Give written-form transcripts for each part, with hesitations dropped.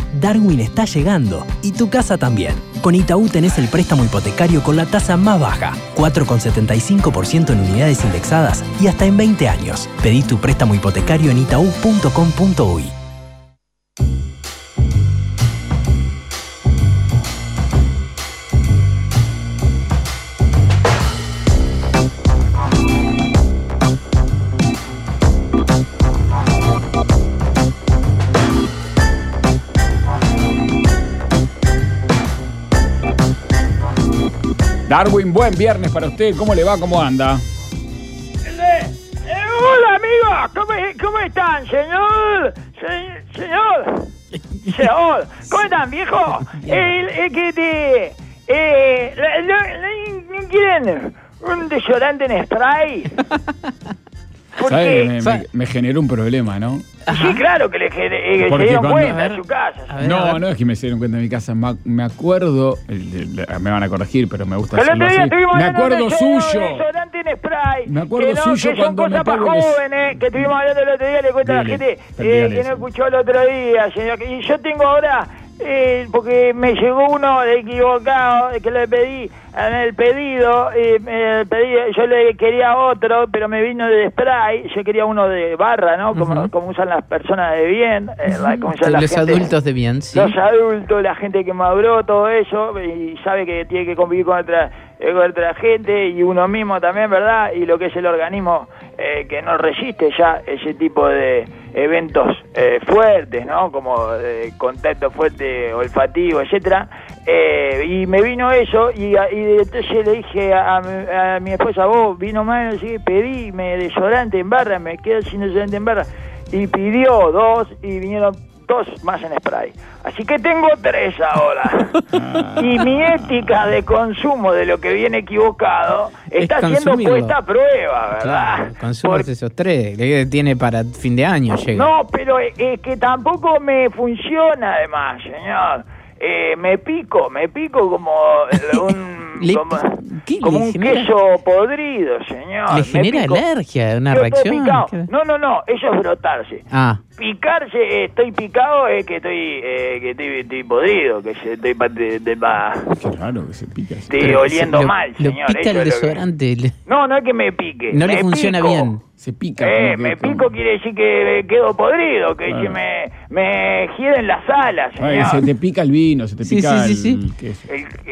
Darwin está llegando y tu casa también. Con Itaú tenés el préstamo hipotecario con la tasa más baja, 4,75% en unidades indexadas y hasta en 20 años. Pedí tu préstamo hipotecario en itau.com.uy. Darwin, buen viernes para usted. ¿Cómo le va? ¿Cómo anda? Hola, amigos. ¿Cómo están, señor? Señor. ¿Cómo están, viejo? ¿No quieren un desodorante en spray? ¿Sabe? Me generó un problema, ¿no? Sí, claro que se dieron cuenta en su casa. No es que me se dieron cuenta en mi casa. Me acuerdo, me van a corregir, pero me gusta hacerlo así. Me acuerdo suyo. Me acuerdo suyo cuando me pego jóvenes que estuvimos hablando el otro día. Le cuento a la gente que no escuchó el otro día, señor. Y yo tengo ahora, porque me llegó uno equivocado, que le pedí en el pedido, yo le quería otro, pero me vino de spray. Yo quería uno de barra, ¿no? Como usan las personas de bien, como usan los adultos de bien, sí. Los adultos, la gente que maduró, todo eso, y sabe que tiene que convivir con otra gente y uno mismo también, ¿verdad? Y lo que es el organismo que no resiste ya ese tipo de eventos fuertes, ¿no? Como contacto fuerte olfativo, etcétera. Y me vino eso y entonces le dije a mi esposa, vos vino mal, así que pedíme desodorante en barra, me quedo sin desodorante en barra, y pidió 2 y vinieron 2 más en spray. Así que tengo 3 ahora. Y mi ética de consumo de lo que viene equivocado está siendo puesta a prueba, ¿verdad? Claro, consumes esos 3, tiene para fin de año llega. No, pero es que tampoco me funciona además, señor. Me pico como un queso podrido, señor. ¿Le genera alergia, una reacción? No, eso es brotarse. Picarse, estoy picado, es que estoy podrido, que estoy Qué raro que se pica. Estoy oliendo mal, señor. ¿Lo pica el desodorante? No es que me pique. No le funciona bien. Se pica. Me pico quiere decir que quedo podrido, que me hieden las alas, señor. Se te pica el vino, se te pica el queso.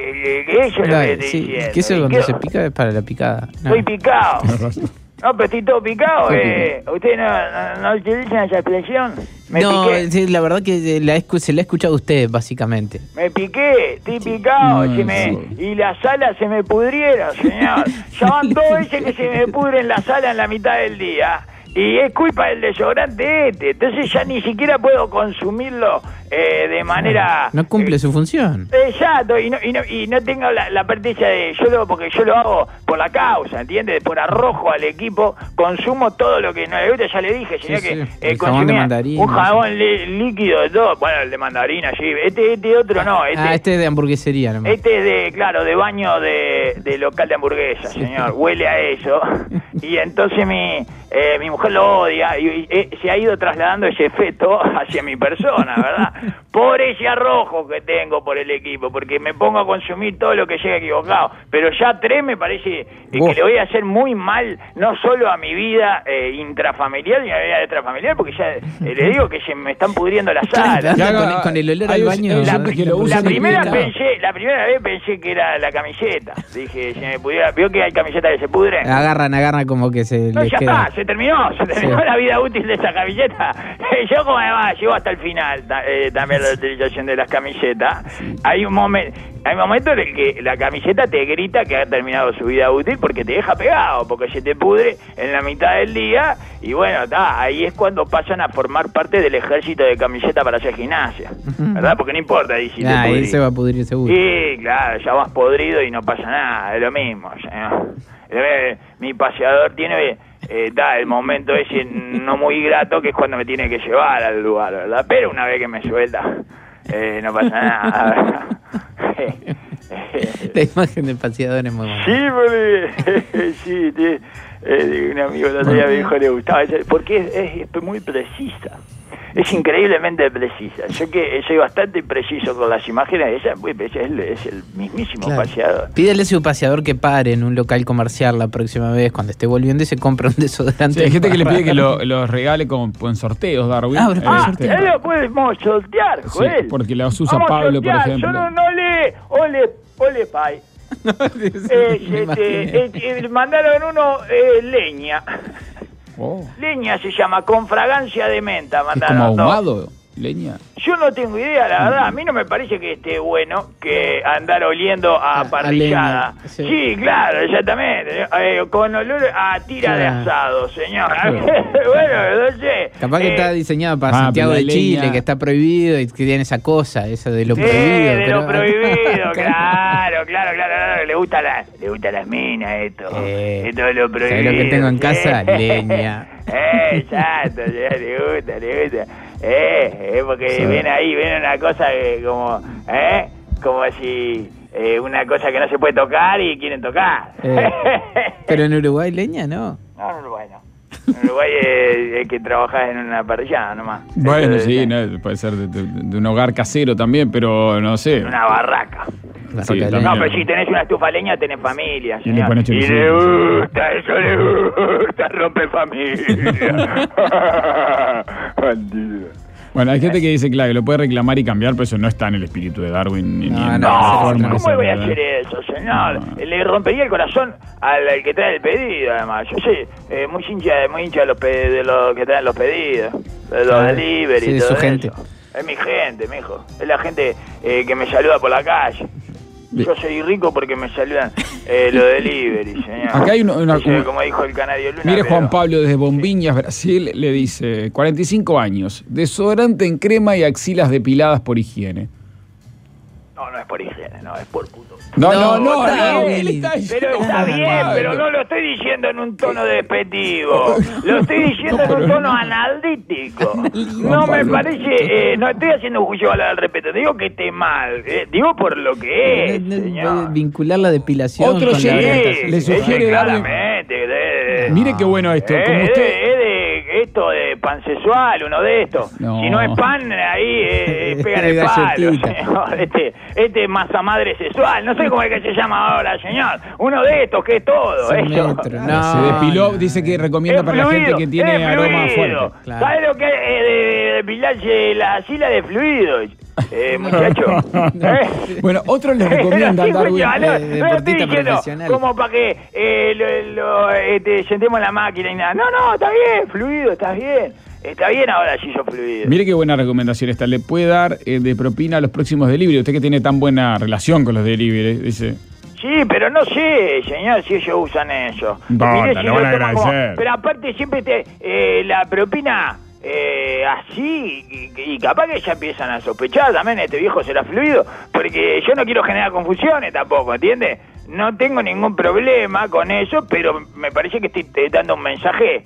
Eso es lo que estoy diciendo. El queso cuando se pica es para la picada. Estoy picado. No, pero estoy todo picado. ¿Ustedes no utilizan esa expresión? Sí, la verdad que se la ha escuchado usted, básicamente. Me piqué, estoy picado. Y las alas se me pudrieron, señor. Ya van 2 veces que se me pudren las alas en la mitad del día. Y es culpa del desodorante entonces ya ni siquiera puedo consumirlo de manera... No cumple su función. Exacto, y no tengo la pertenencia de... Porque yo lo hago por la causa, ¿entiendes? Por arrojo al equipo, consumo todo lo que no le gusta, ya le dije, señor, que consumía un jabón líquido de todo. Bueno, el de mandarina, sí. Este otro no. Este es de hamburguesería, ¿no? Este es de baño de local de hamburguesa, señor. Huele a eso. Y entonces mi mujer lo odia y se ha ido trasladando ese efecto hacia mi persona, ¿verdad? Por ese arrojo que tengo por el equipo, porque me pongo a consumir todo lo que llega equivocado. Pero ya 3 me parece que le voy a hacer muy mal, no solo a mi vida intrafamiliar, sino a mi vida extrafamiliar, porque ya le digo que se me están pudriendo las alas. Con el olor al baño. La primera vez pensé que era la camiseta. Dije, si me pudiera, vio que hay camisetas que se pudren. Agarran como que se les ya queda. está, se terminó la vida útil de esa camiseta. Yo como además llego hasta el final también la utilización de las camisetas. Hay momentos en el que la camiseta te grita que ha terminado su vida útil porque te deja pegado, porque se te pudre en la mitad del día y bueno, ahí es cuando pasan a formar parte del ejército de camiseta para hacer gimnasia, ¿verdad? Porque no importa ahí si te pudrís. Ahí se va a pudrir seguro. Sí, claro, ya vas podrido y no pasa nada, es lo mismo. Mi paseador tiene... el momento ese no muy grato que es cuando me tiene que llevar al lugar, ¿verdad? Pero una vez que me suelta no pasa nada. La imagen del paseador es muy buena. Sí, un amigo el otro día me dijo le gustaba porque es muy precisa. Es increíblemente precisa. Yo que soy bastante preciso con las imágenes, ella es el mismísimo paseador. Pídele a su paseador que pare en un local comercial la próxima vez, cuando esté volviendo, y se compra un desodorante. Sí, hay gente que le pide que los regale en sorteos, Darwin. Él lo podemos sortear, Joel. Sí, porque los usa Pablo, por ejemplo. Yo no le... Ole, pai. Mandaron uno leña. Leña se llama, con fragancia de menta. Mandaron. ¿Es como ahumado? Leña. Yo no tengo idea, la verdad. A mí no me parece que esté bueno que andar oliendo a parrillada. Sí, claro, exactamente. Con olor a tira de asado, señor. Bueno, no sé. Capaz que está diseñado para Santiago de Chile, que está prohibido y que tiene esa cosa, esa de lo prohibido. De lo prohibido, claro. Le gusta las minas, esto. Esto es lo prohibido. ¿Sabes lo que tengo en casa? Leña. Exacto, le gusta. Porque ven una cosa como si una cosa que no se puede tocar y quieren tocar. Pero en Uruguay leña no. No, en Uruguay no. En Uruguay es que trabajas en una parrillada nomás. Bueno, sí, no, puede ser de un hogar casero también, pero no sé. Una barraca. Sí, no, pero si tenés una estufa leña, tenés familia, señor. Y le gusta, rompe familia. Bandido. Bueno, hay gente que dice, claro, que lo puede reclamar y cambiar, pero eso no está en el espíritu de Darwin. ¿Cómo voy a hacer eso, señor? Le rompería el corazón al que trae el pedido, además. Yo soy muy hincha de los que traen los pedidos, de los delivery. Sí, todo su gente. Eso. Es mi gente, mijo. Es la gente que me saluda por la calle. Yo soy rico porque me saludan los delivery, señor. Acá hay como dijo el canario Luna. Mire, Juan Pablo, desde Bombiñas, Brasil, le dice, 45 años, desodorante en crema y axilas depiladas por higiene. No es por higiene, no, es por puto. No, pero está bien, pero no lo estoy diciendo en un tono despectivo. Lo estoy diciendo en un tono analítico. No me parece, no estoy haciendo juicio al respeto. Digo que esté mal, digo por lo que es, señor. Vincular la depilación otro con le sugiere claramente. Mire qué bueno esto. Como esto de pansexual, uno de estos. No. Si no es pan, ahí pegan el palo, señor. Este masa madre sexual, no sé cómo es que se llama ahora, señor. Uno de estos que es todo. Se depiló, dice que recomienda para la gente que tiene aroma fuerte. Claro. ¿Sabes lo que es depilarse la axila de fluidos? Muchacho. Bueno, otros les recomiendan Darwin. Deportista profesional. Como para que sentemos la máquina y nada. No, está bien, fluido, está bien. Está bien ahora si yo fluido. Mire qué buena recomendación esta. Le puede dar de propina a los próximos delivery. Usted que tiene tan buena relación con los delivery, dice. Sí, pero no sé, señor, si ellos usan eso. Mire, lo van a agradecer. Pero aparte siempre la propina así, y capaz que ya empiezan a sospechar también, este viejo será fluido, porque yo no quiero generar confusiones tampoco, ¿entiendes? No tengo ningún problema con eso, pero me parece que estoy dando un mensaje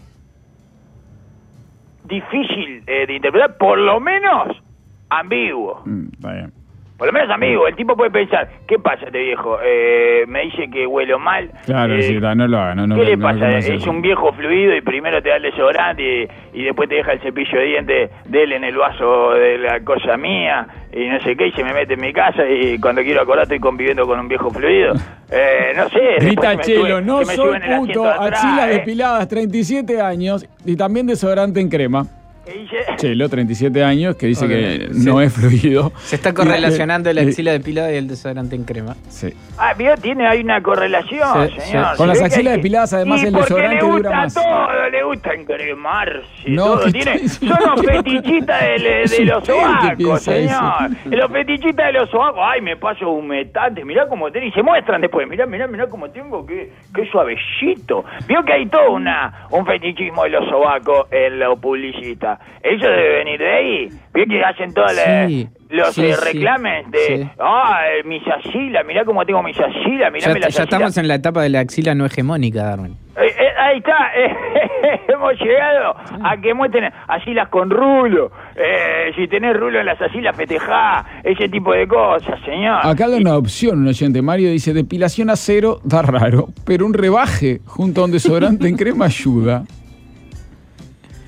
difícil de interpretar, por lo menos ambiguo. Está bien. Por lo menos ambiguo. El tipo puede pensar, ¿qué pasa este viejo? Me dice que huelo mal. Claro, sí, no lo haga. ¿Qué le pasa? Es un viejo fluido y primero te da el desodorante y después te deja el cepillo de dientes de él en el vaso de la cosa mía y no sé qué, y se me mete en mi casa y cuando quiero acordar estoy conviviendo con un viejo fluido. No sé. Rita Chelo, no soy puto, axilas depiladas, 37 años y también desodorante en crema. ¿Qué dice? Chelo, 37 años, que dice que no es fluido. Se está correlacionando la axila depilada y el desodorante en crema. Sí. ¿Vio? Hay una correlación, señor. Con las axilas depiladas, además, el desodorante dura más. Le gusta encremarse. No, todo. Son los fetichistas de los sobacos, señor. Los fetichistas de los sobacos. Ay, me paso humectante. Mirá cómo tenés. Y se muestran después. Mirá cómo tengo. Qué suavecito. Vio que hay todo un fetichismo de los sobacos en los publicistas. Eso debe venir de ahí. Vio que hacen todos los reclames de mis axilas, mirá cómo tengo mis axilas, mirá las axilas. Ya estamos en la etapa de la axila no hegemónica, Darwin. Ahí está, hemos llegado a que muestren axilas con rulo. Si tenés rulo en las axilas, festejá, ese tipo de cosas, señor. Acá da una opción, un oyente, Mario dice, depilación a cero da raro, pero un rebaje junto a un desodorante en crema ayuda.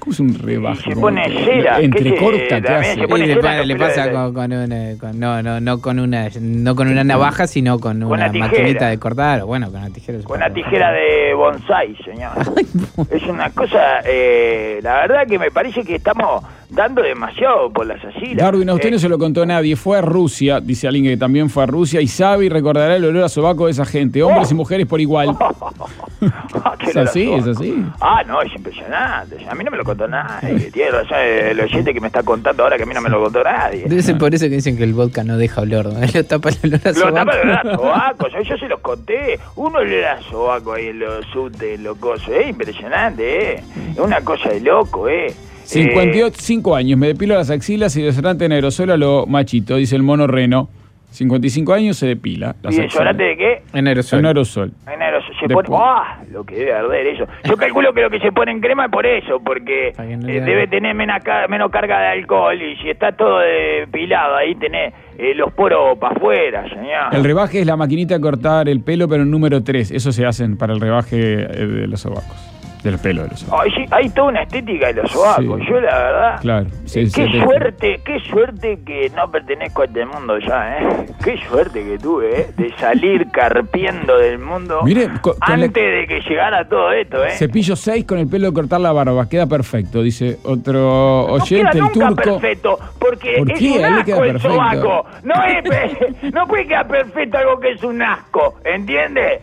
¿Cómo es un rebajo? Se pone cera. Entrecorta, ¿qué hace? Le pasa no con una navaja, sino con una maquinita de cortar, o bueno, con una tijera. Con una tijera de bonsai, señor. Es una cosa, la verdad que me parece que estamos dando demasiado por las axilas. Darwin, a usted no se lo contó nadie, fue a Rusia, dice alguien que también fue a Rusia, y sabe y recordará el olor a sobaco de esa gente, hombres y mujeres por igual. Es así. No, es impresionante. A mí no me lo contó nadie. Tiene razón el oyente que me está contando ahora que a mí no me lo contó nadie. Debe ser por eso que dicen que el vodka no deja olor, ¿no? Lo tapa el olor a sobaco. Lo tapa el olor a sobaco. Yo se los conté. Uno olor a sobaco ahí en los subtes, los cosos. Es impresionante, Es una cosa de loco, 55 años, me depilo las axilas y desodorante en aerosol a lo machito, dice el mono Reno. 55 años se depila. ¿Y desodorante de qué? En aerosol. En aerosol. Se pone... lo que debe arder eso. Yo calculo que lo que se pone en crema es por eso, porque debe tener menos carga de alcohol, y si está todo depilado, ahí tenés los poros para afuera, señor. El rebaje es la maquinita de cortar el pelo, pero en número 3. Eso se hacen para el rebaje de los sobacos. Del pelo de los sobacos. Sí, hay toda una estética de los sobacos. Sí. Yo la verdad... Claro. Qué suerte que no pertenezco a este mundo ya, Qué suerte que tuve, de salir carpiendo del mundo. Mire, antes de que llegara todo esto, Cepillo 6 con el pelo de cortar la barba. Queda perfecto, dice otro oyente, no queda el nunca turco. perfecto, porque ¿Por es qué? un asco el perfecto. sobaco. No puede quedar perfecto algo que es un asco, ¿entiendes?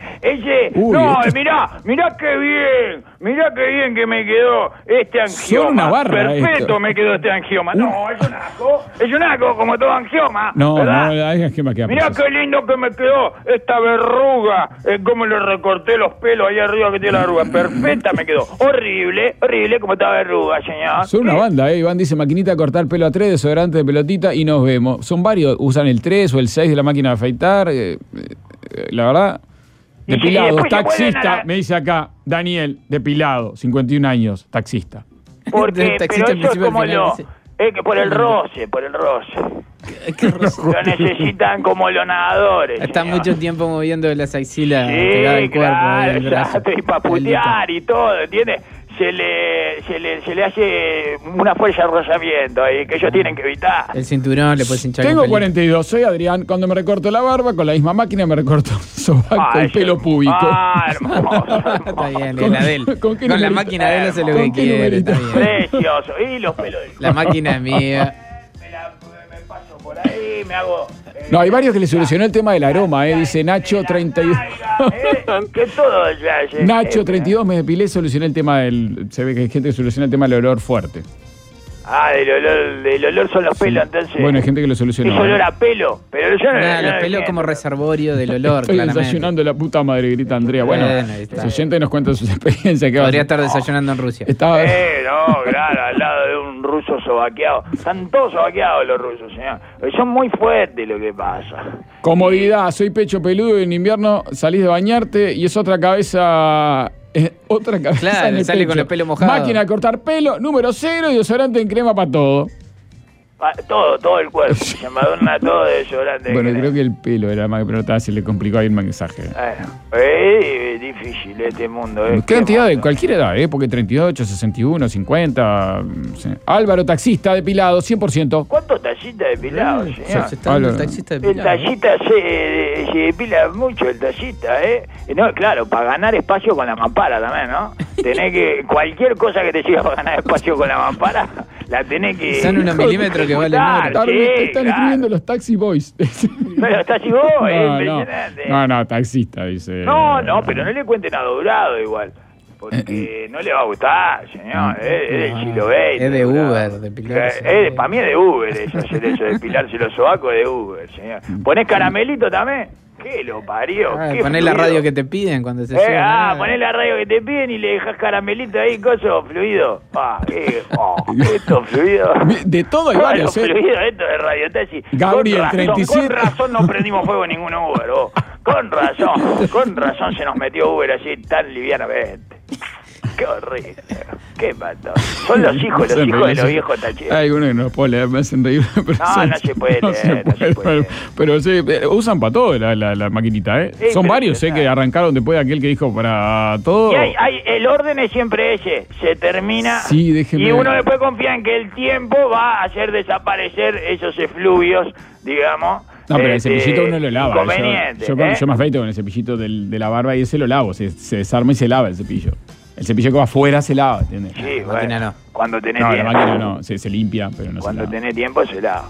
Mirá qué bien. Mirá qué bien que me quedó este angioma. Son una barra perfecto esto. Me quedó este angioma. No, es un asco. Es un asco como todo angioma. No, ¿verdad? hay angioma que mirá qué lindo que me quedó esta verruga. Cómo le recorté los pelos ahí arriba que tiene la verruga. Perfecta me quedó. Horrible como esta verruga, señor. Son una banda, Iván dice maquinita de cortar pelo a 3, desodorante de pelotita y nos vemos. Son varios, usan el 3 o el 6 de la máquina de afeitar. La verdad... Depilado, taxista, me dice acá, Daniel, depilado, 51 años, taxista. Porque, pero eso es como que por el roce. Lo necesitan como los nadadores. Está mucho tiempo moviendo las axilas, pegada al cuerpo. Y para putear y todo, ¿entiendes? Se le hace una fuerza de rozamiento ahí que ellos tienen que evitar. El cinturón le puedes hinchar. Tengo 42, soy Adrián. Cuando me recorto la barba, con la misma máquina me recorto sobaco el pelo púbico. Hermoso. Está bien, la de él. Con la máquina de él hace lo que quiere. Está bien. Precioso. Y los pelos de... La máquina es mía. Me paso por ahí, me hago... No, hay varios que le solucionó el tema del aroma, dice Nacho 32. Que todo Nacho 32 me depilé, solucioné el tema del... Se ve que hay gente que soluciona el tema del olor fuerte. Del olor son los pelos, entonces. Bueno, hay gente que lo solucionó. Es olor a pelo, pero yo no. Los pelos como reservorio del olor. Estoy desayunando la puta madre, grita Andrea. Bueno, los oyentes nos cuentan sus experiencias. Podría estar desayunando en Rusia. Estaba... no, claro, al lado de un ruso sobaqueado. Están todos sobaqueados los rusos, señor. Son muy fuertes lo que pasa. Comodidad, soy pecho peludo y en invierno salís de bañarte y es otra cabeza... Claro, en el sale pecho. con el pelo mojado. Máquina de cortar pelo, número 0 y desodorante en crema para todo. Todo el cuerpo. Se embadurna todo de desodorante. Bueno, creo que el pelo era más, pero se le complicó ahí el mensaje. Es difícil este mundo. ¿Qué cantidad de cualquier edad? Porque 38, 61, 50. Álvaro, taxista depilado, 100%. ¿Cuántos taxistas depilados, señor? Se está dando el taxista depilado. El taxista se depila mucho, el taxista, No, claro, para ganar espacio con la mampara también, ¿no? Tenés que... Cualquier cosa que te sirva para ganar espacio con la mampara, la tenés que... Son unos milímetros que valen oro. Están escribiendo los taxi boys. Los taxi boys, impresionante. No, taxista, dice. No, pero no le cuenten a doblado igual. Porque no le va a gustar, señor. Es del siglo XX. Es de Uber, depilarse. Para mí es de Uber eso, hacer eso, depilarse los sobacos de Uber, señor. ¿Ponés caramelito también? ¿Qué lo parió? Ponés la radio que te piden cuando se sube. Ponés la radio que te piden y le dejás caramelito ahí, coso, fluido. Esto fluido. De todo hay varios, fluido, esto de Radio Taxi. Gabriel, 37. Con razón no prendimos fuego en ningún Uber, Con razón se nos metió Uber así tan livianamente. Qué horrible. Qué mató. Son los hijos de los viejos tacheros. Hay uno que no puedo leer, me hacen reír. No se puede leer. Pero sí, usan para todo la maquinita, ¿eh? Son varios, que arrancaron después de aquel que dijo para todo. Y el orden es siempre ese. Se termina. Sí, déjeme. Y uno después confía en que el tiempo va a hacer desaparecer esos efluvios, digamos. No, pero el cepillito uno lo lava. Inconveniente. Yo me afeito con el cepillito de la barba y ese lo lavo. Se desarma y se lava el cepillo. El cepillo que va afuera se lava, ¿entiendes? Sí, la máquina no. Cuando tenés tiempo. No, la máquina no. Se limpia, pero no cuando se lava. Tenés tiempo se lava.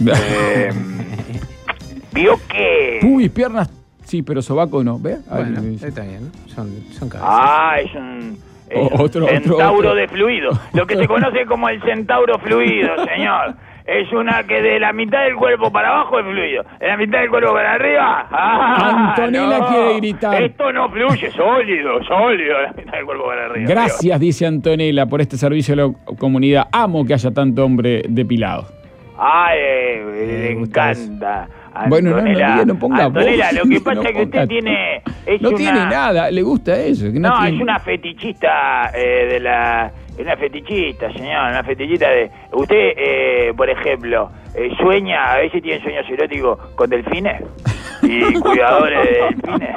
Vio que... Uy, piernas, sí, pero sobaco no. ¿Ves? Bueno, está bien. Son cabezas. Es un... Otro centauro de fluido. Lo que se conoce como el centauro fluido, señor. Es una que de la mitad del cuerpo para abajo es fluido. De la mitad del cuerpo para arriba... Antonella quiere gritar. Esto no fluye, sólido. De la mitad del cuerpo para arriba. Gracias, dice Antonella, por este servicio a la comunidad. Amo que haya tanto hombre depilado. Le encanta. Antonella, bueno, no ponga Antonella, voz. Lo que pasa es que usted tiene... tiene nada, le gusta eso. Que no tiene... es una fetichista Es una fetichista, señor, una fetichista de... Usted, por ejemplo, sueña, a veces tiene sueños eróticos con delfines y cuidadores de delfines.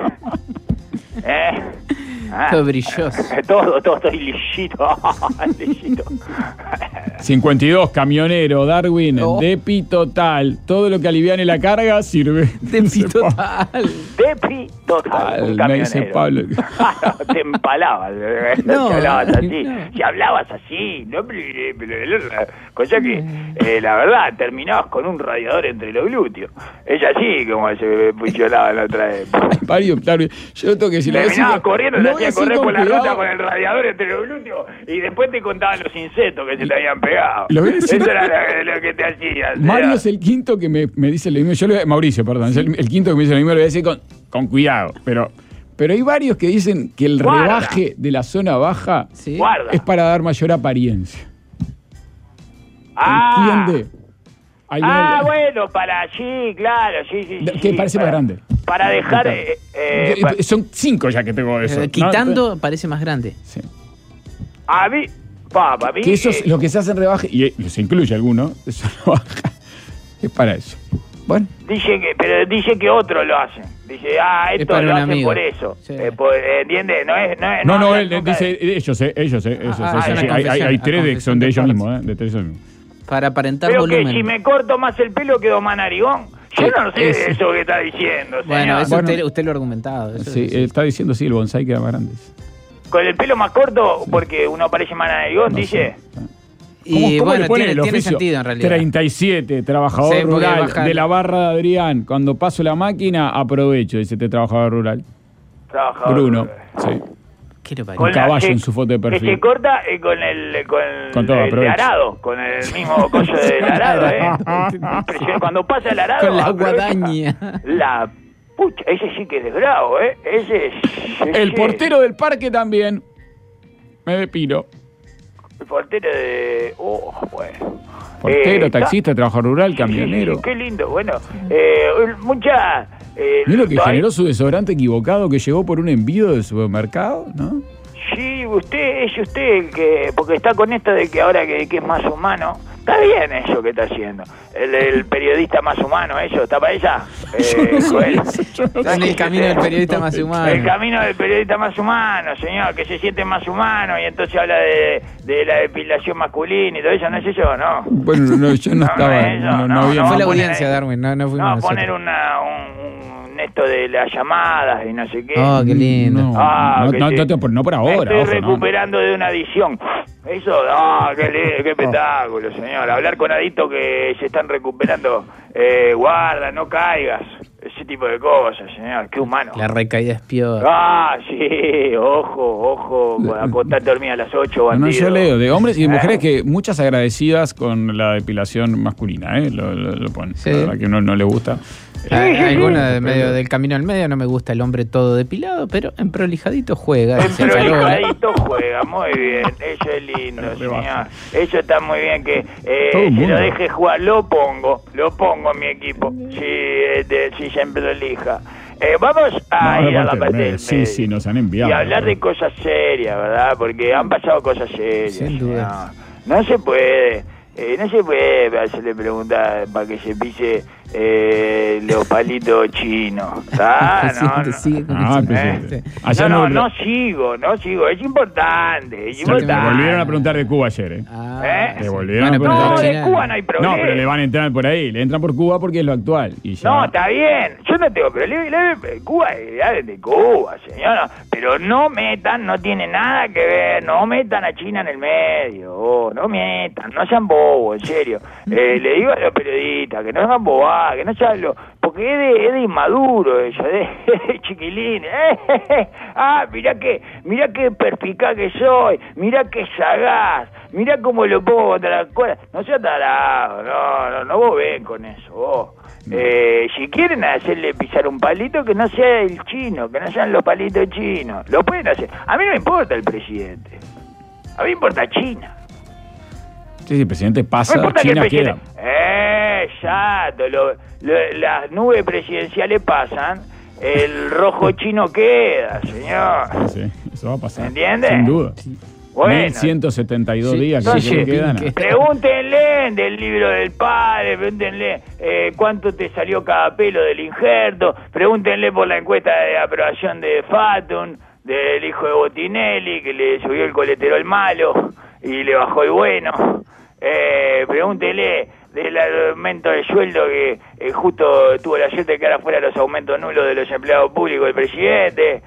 Todo brilloso. Todo lisito. 52, camionero, Darwin, Depi total. Todo lo que aliviane la carga sirve. Depi total. Depi total. Me dice Pablo. Te empalabas. No, te hablabas así. No. Si hablabas así. Cosa que, la verdad, terminabas con un radiador entre los glúteos. Es así como se funcionaba la otra vez. Mario, yo no tengo que decir la terminabas corriendo, te hacía correr por la cuidado. ruta con el radiador entre los glúteos y después te contaban los insectos que se te habían pegado. Eso era lo que te hacías. Mario es el quinto que me dice lo mismo. Mauricio, perdón, es el quinto que me dice lo mismo. Lo voy a decir con cuidado. Pero hay varios que dicen que el rebaje de la zona baja es para dar mayor apariencia. ¿Entiende? Bueno, sí, claro, sí. Que parece más grande. Para dejar... son 5 ya que tengo eso. Quitando parece más grande. Sí. A mí... que eso es lo que se hace en rebaje, y se incluye alguno, eso no baja. Es para eso. Bueno. Dice que otros lo hacen. Dice, esto lo hacen por eso. Sí. ¿Entiendes? No, él dice, ellos. Hay 3 que son de ellos mismos, de 3 mismos. Para aparentar pero volumen. Que si me corto más el pelo quedo más narigón. Yo no sé eso que está diciendo, señor. Bueno, eso usted lo ha argumentado. Sí, está diciendo el bonsai queda más grande. Con el pelo más corto, porque uno parece más narigón, dice. Y ¿Cómo bueno, tiene sentido en realidad. 37, trabajador rural de la barra de Adrián. Cuando paso la máquina, aprovecho, dice este trabajador rural. Bruno, sí. Un caballo en su foto de perfil. Que se corta con el arado, con el mismo coso del arado, Cuando pasa el arado... Con la guadaña. La pucha, ese sí que es bravo, Ese el portero del parque también. Me depilo. El portero de... bueno. Portero, taxista, trabajador rural, camionero. Sí, qué lindo, bueno. Mucha... ¿No lo que generó su desodorante equivocado que llegó por un envío del supermercado, no? Sí, usted que... Porque está con esto de que ahora que es más humano... Está bien eso que está haciendo. El periodista más humano, eso, ¿está para ella? Está en el camino del periodista más humano. El camino del periodista más humano, señor, que se siente más humano y entonces habla de la depilación masculina y todo eso, ¿no es eso, no? Bueno, yo no estaba... No había... Fue la audiencia, Darwin, no fuimos nosotros. Poner un esto de las llamadas y no sé qué. Oh, qué lindo. No por ahora. Me estoy recuperando de una adicción. Eso, qué espectáculo, señor. Hablar con adictos que se están recuperando. Guarda, no caigas. Ese tipo de cosas, señor. Qué humano. La recaída es peor. Sí, ojo. Acostarte dormida a las 8, bandido. No, yo leo de hombres y de mujeres que muchas agradecidas con la depilación masculina, Lo ponen. Sí. La verdad que no le gusta. Alguna de medio del camino al medio, no me gusta el hombre todo depilado, pero en prolijadito juega. En prolijadito juega, muy bien. Eso es lindo, señor. Eso está muy bien que se lo deje jugar. Lo pongo en mi equipo. Si se emprolija. Vamos a ir a la parte del medio. Sí, nos han enviado. Y hablar de cosas serias, ¿verdad? Porque han pasado cosas serias. Sin duda. No se puede. No se puede hacerle preguntas para que se pise los palitos chinos. No sigo. Es importante. Me volvieron a preguntar de Cuba ayer. Me volvieron a preguntar. No, de Cuba no hay problema. No, pero le van a entrar por ahí. Le entran por Cuba porque es lo actual. Y ya. No, está bien. Yo no tengo problema. Cuba es de Cuba, señora. Pero no tiene nada que ver. No metan a China en el medio. No metan. No sean bobos, en serio. Le digo a los periodistas que no sean bobadas, que no sean porque es de inmaduro eso, de chiquilín. Mirá qué perspicaz que soy, mirá qué sagaz, mirá cómo lo pongo contra la cuerda. No sea tarado, no vos ven con eso, vos. Si quieren hacerle pisar un palito, que no sea el chino, que no sean los palitos chinos. Lo pueden hacer. A mí no me importa el presidente, a mí me importa China. Sí, el presidente pasa, no China queda. Exacto, las nubes presidenciales pasan, el rojo chino queda, señor. Sí, eso va a pasar. ¿Entiendes? Sin duda. Bueno, 172 días entonces, que quedan. Pregúntenle del libro del padre, pregúntenle cuánto te salió cada pelo del injerto, pregúntenle por la encuesta de aprobación de Fatum, del hijo de Botinelli, que le subió el colesterol malo y le bajó el bueno. Pregúntele del aumento de sueldo que justo tuvo la suerte de que ahora fuera los aumentos nulos de los empleados públicos del presidente.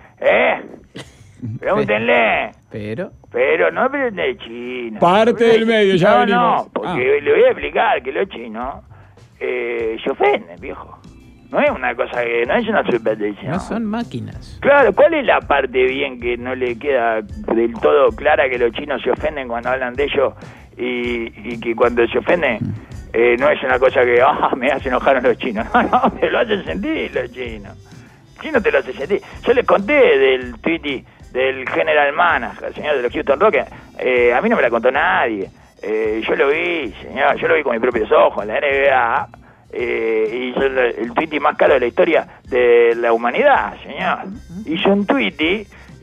Pregúntenle. Pero no de China. Parte del medio, ya venimos. No, porque le voy a explicar que los chinos se ofenden, viejo. No es una cosa que... No es una superstición. No son máquinas. Claro, ¿cuál es la parte bien que no le queda del todo clara que los chinos se ofenden cuando hablan de ellos y que cuando se ofenden no es una cosa que me hace enojar a los chinos? No, me lo hacen sentir los chinos. El chino te lo hace sentir. Yo les conté del tweet del General Manager, el señor de los Houston Rockets. A mí no me la contó nadie. Yo lo vi, señor, yo lo vi con mis propios ojos en la NBA. Hizo el tweet más caro de la historia de la humanidad, señor. Hizo un tweet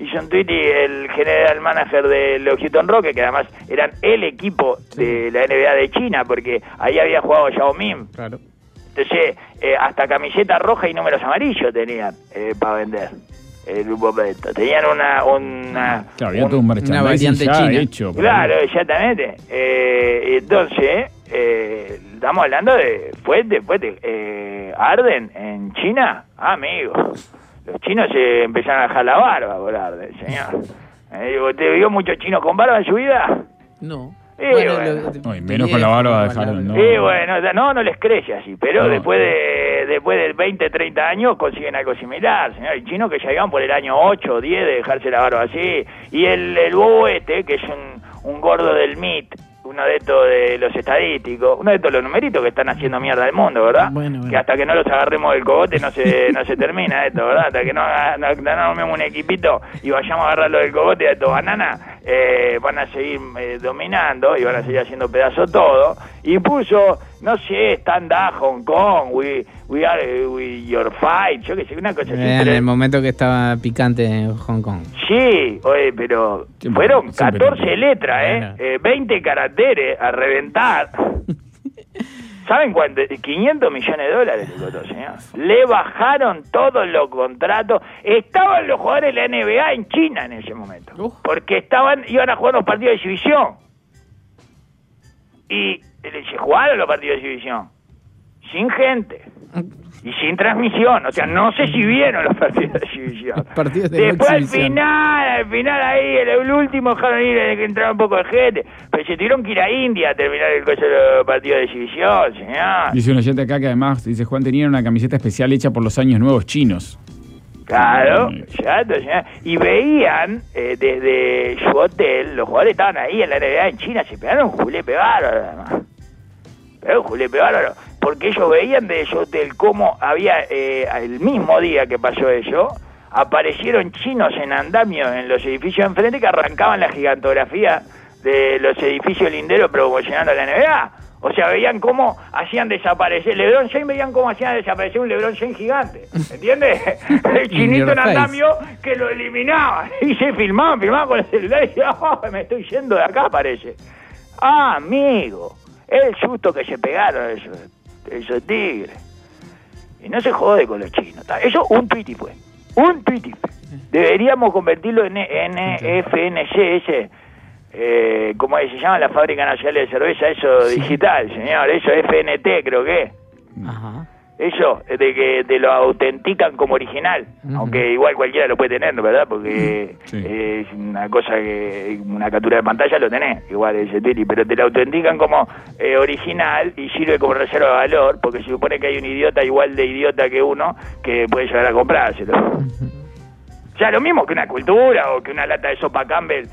el general manager de los Houston Rockets, que además eran el equipo de la NBA de China, porque ahí había jugado Yao Ming. Claro. Entonces, hasta camiseta roja y números amarillos tenían para vender. El grupo Beto. Tenían claro, había todo un merchandising ya china hecho. Claro, exactamente. Entonces, estamos hablando de fuerte. Arden en China, amigo. Los chinos se empezaron a dejar la barba por Arden, señor. ¿Te vio muchos chinos con barba en su vida? No. Menos con la barba dejaron. No les crece así, pero después de 20, 30 años consiguen algo similar, señor. Hay chinos que ya llegan por el año 8 o 10 de dejarse la barba así. Y el bobo que es un gordo del MIT, uno de estos de los estadísticos, uno de estos los numeritos que están haciendo mierda al mundo, ¿verdad? Bueno. Que hasta que no los agarremos del cogote no se termina esto, ¿verdad? Hasta que no armemos un equipito y vayamos a agarrarlo del cogote a estos bananas, van a seguir dominando y van a seguir haciendo pedazos todo. Y puso, no sé, stand up Hong Kong, we are with your fight, yo que sé, una cosa así. En el momento que estaba picante en Hong Kong. Sí, pero fueron 14 letras, 20 caracteres a reventar. ¿Saben cuánto? 500 millones de dólares le costó, señor. Le bajaron todos los contratos. Estaban los jugadores de la NBA en China en ese momento. Porque iban a jugar los partidos de exhibición. Y se jugaron los partidos de exhibición. Sin gente. Y sin transmisión. O sea, no sé si vieron los partidos de exhibición. Después al final ahí, el último dejaron ir que entraba un poco de gente. Pero se tuvieron que ir a India a terminar el coche de los partidos de exhibición, señor. Dice un oyente acá que además, dice Juan, tenía una camiseta especial hecha por los años nuevos chinos. Claro, exacto, señor. Y veían desde su hotel, los jugadores estaban ahí en la NBA en China, se pegaron un julepe bárbaro además. Pero un julepe bárbaro. Porque ellos veían de su hotel cómo había, el mismo día que pasó eso, aparecieron chinos en andamio en los edificios enfrente que arrancaban la gigantografía de los edificios linderos promocionando la NBA. O sea, veían cómo hacían desaparecer. LeBron James veían cómo hacían desaparecer un LeBron James gigante. ¿Entiendes? El chinito en andamio que lo eliminaba. Y se filmaban con el celular y decían, me estoy yendo de acá, parece. Ah, amigo. El susto que se pegaron esos tigres. Y no se jode con los chinos. Eso un tuiti fue. Un tuiti fue. Deberíamos convertirlo en FNC ese. ¿Cómo se llama la Fábrica Nacional de Cerveza? Eso digital, señor. Eso FNT, creo que. Ajá. Eso, de que te lo autentican como original. Aunque igual cualquiera lo puede tener, ¿no? ¿Verdad? Porque es una cosa que una captura de pantalla lo tenés, igual ese Twitty, pero te lo autentican como original y sirve como reserva de valor, porque se supone que hay un idiota igual de idiota que uno que puede llegar a comprárselo. O sea, lo mismo que una cultura o que una lata de sopa Campbell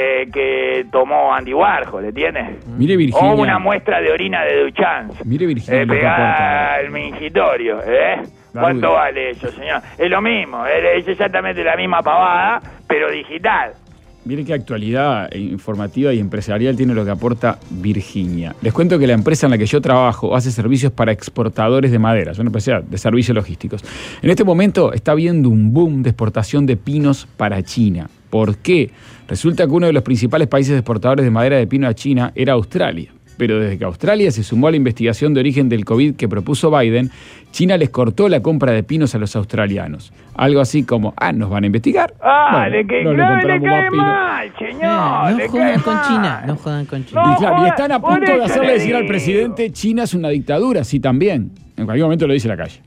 que tomó Andy Warhol, ¿entiendes? Mire, Virginia. O una muestra de orina de Duchamp. Mire, Virginia. Pegada al mingitorio, ¿Cuánto vale eso, señor? Es lo mismo, es exactamente la misma pavada, pero digital. Mire qué actualidad informativa y empresarial tiene lo que aporta Virginia. Les cuento que la empresa en la que yo trabajo hace servicios para exportadores de madera, es una empresa de servicios logísticos. En este momento está habiendo un boom de exportación de pinos para China. ¿Por qué? Resulta que uno de los principales países exportadores de madera de pino a China era Australia. Pero desde que Australia se sumó a la investigación de origen del COVID que propuso Biden, China les cortó la compra de pinos a los australianos. Algo así como, nos van a investigar. Le cae mal, señor. No jodan con China, no jodan con China. Y están a punto de hacerle decir al presidente, China es una dictadura, sí también. En cualquier momento lo dice la calle.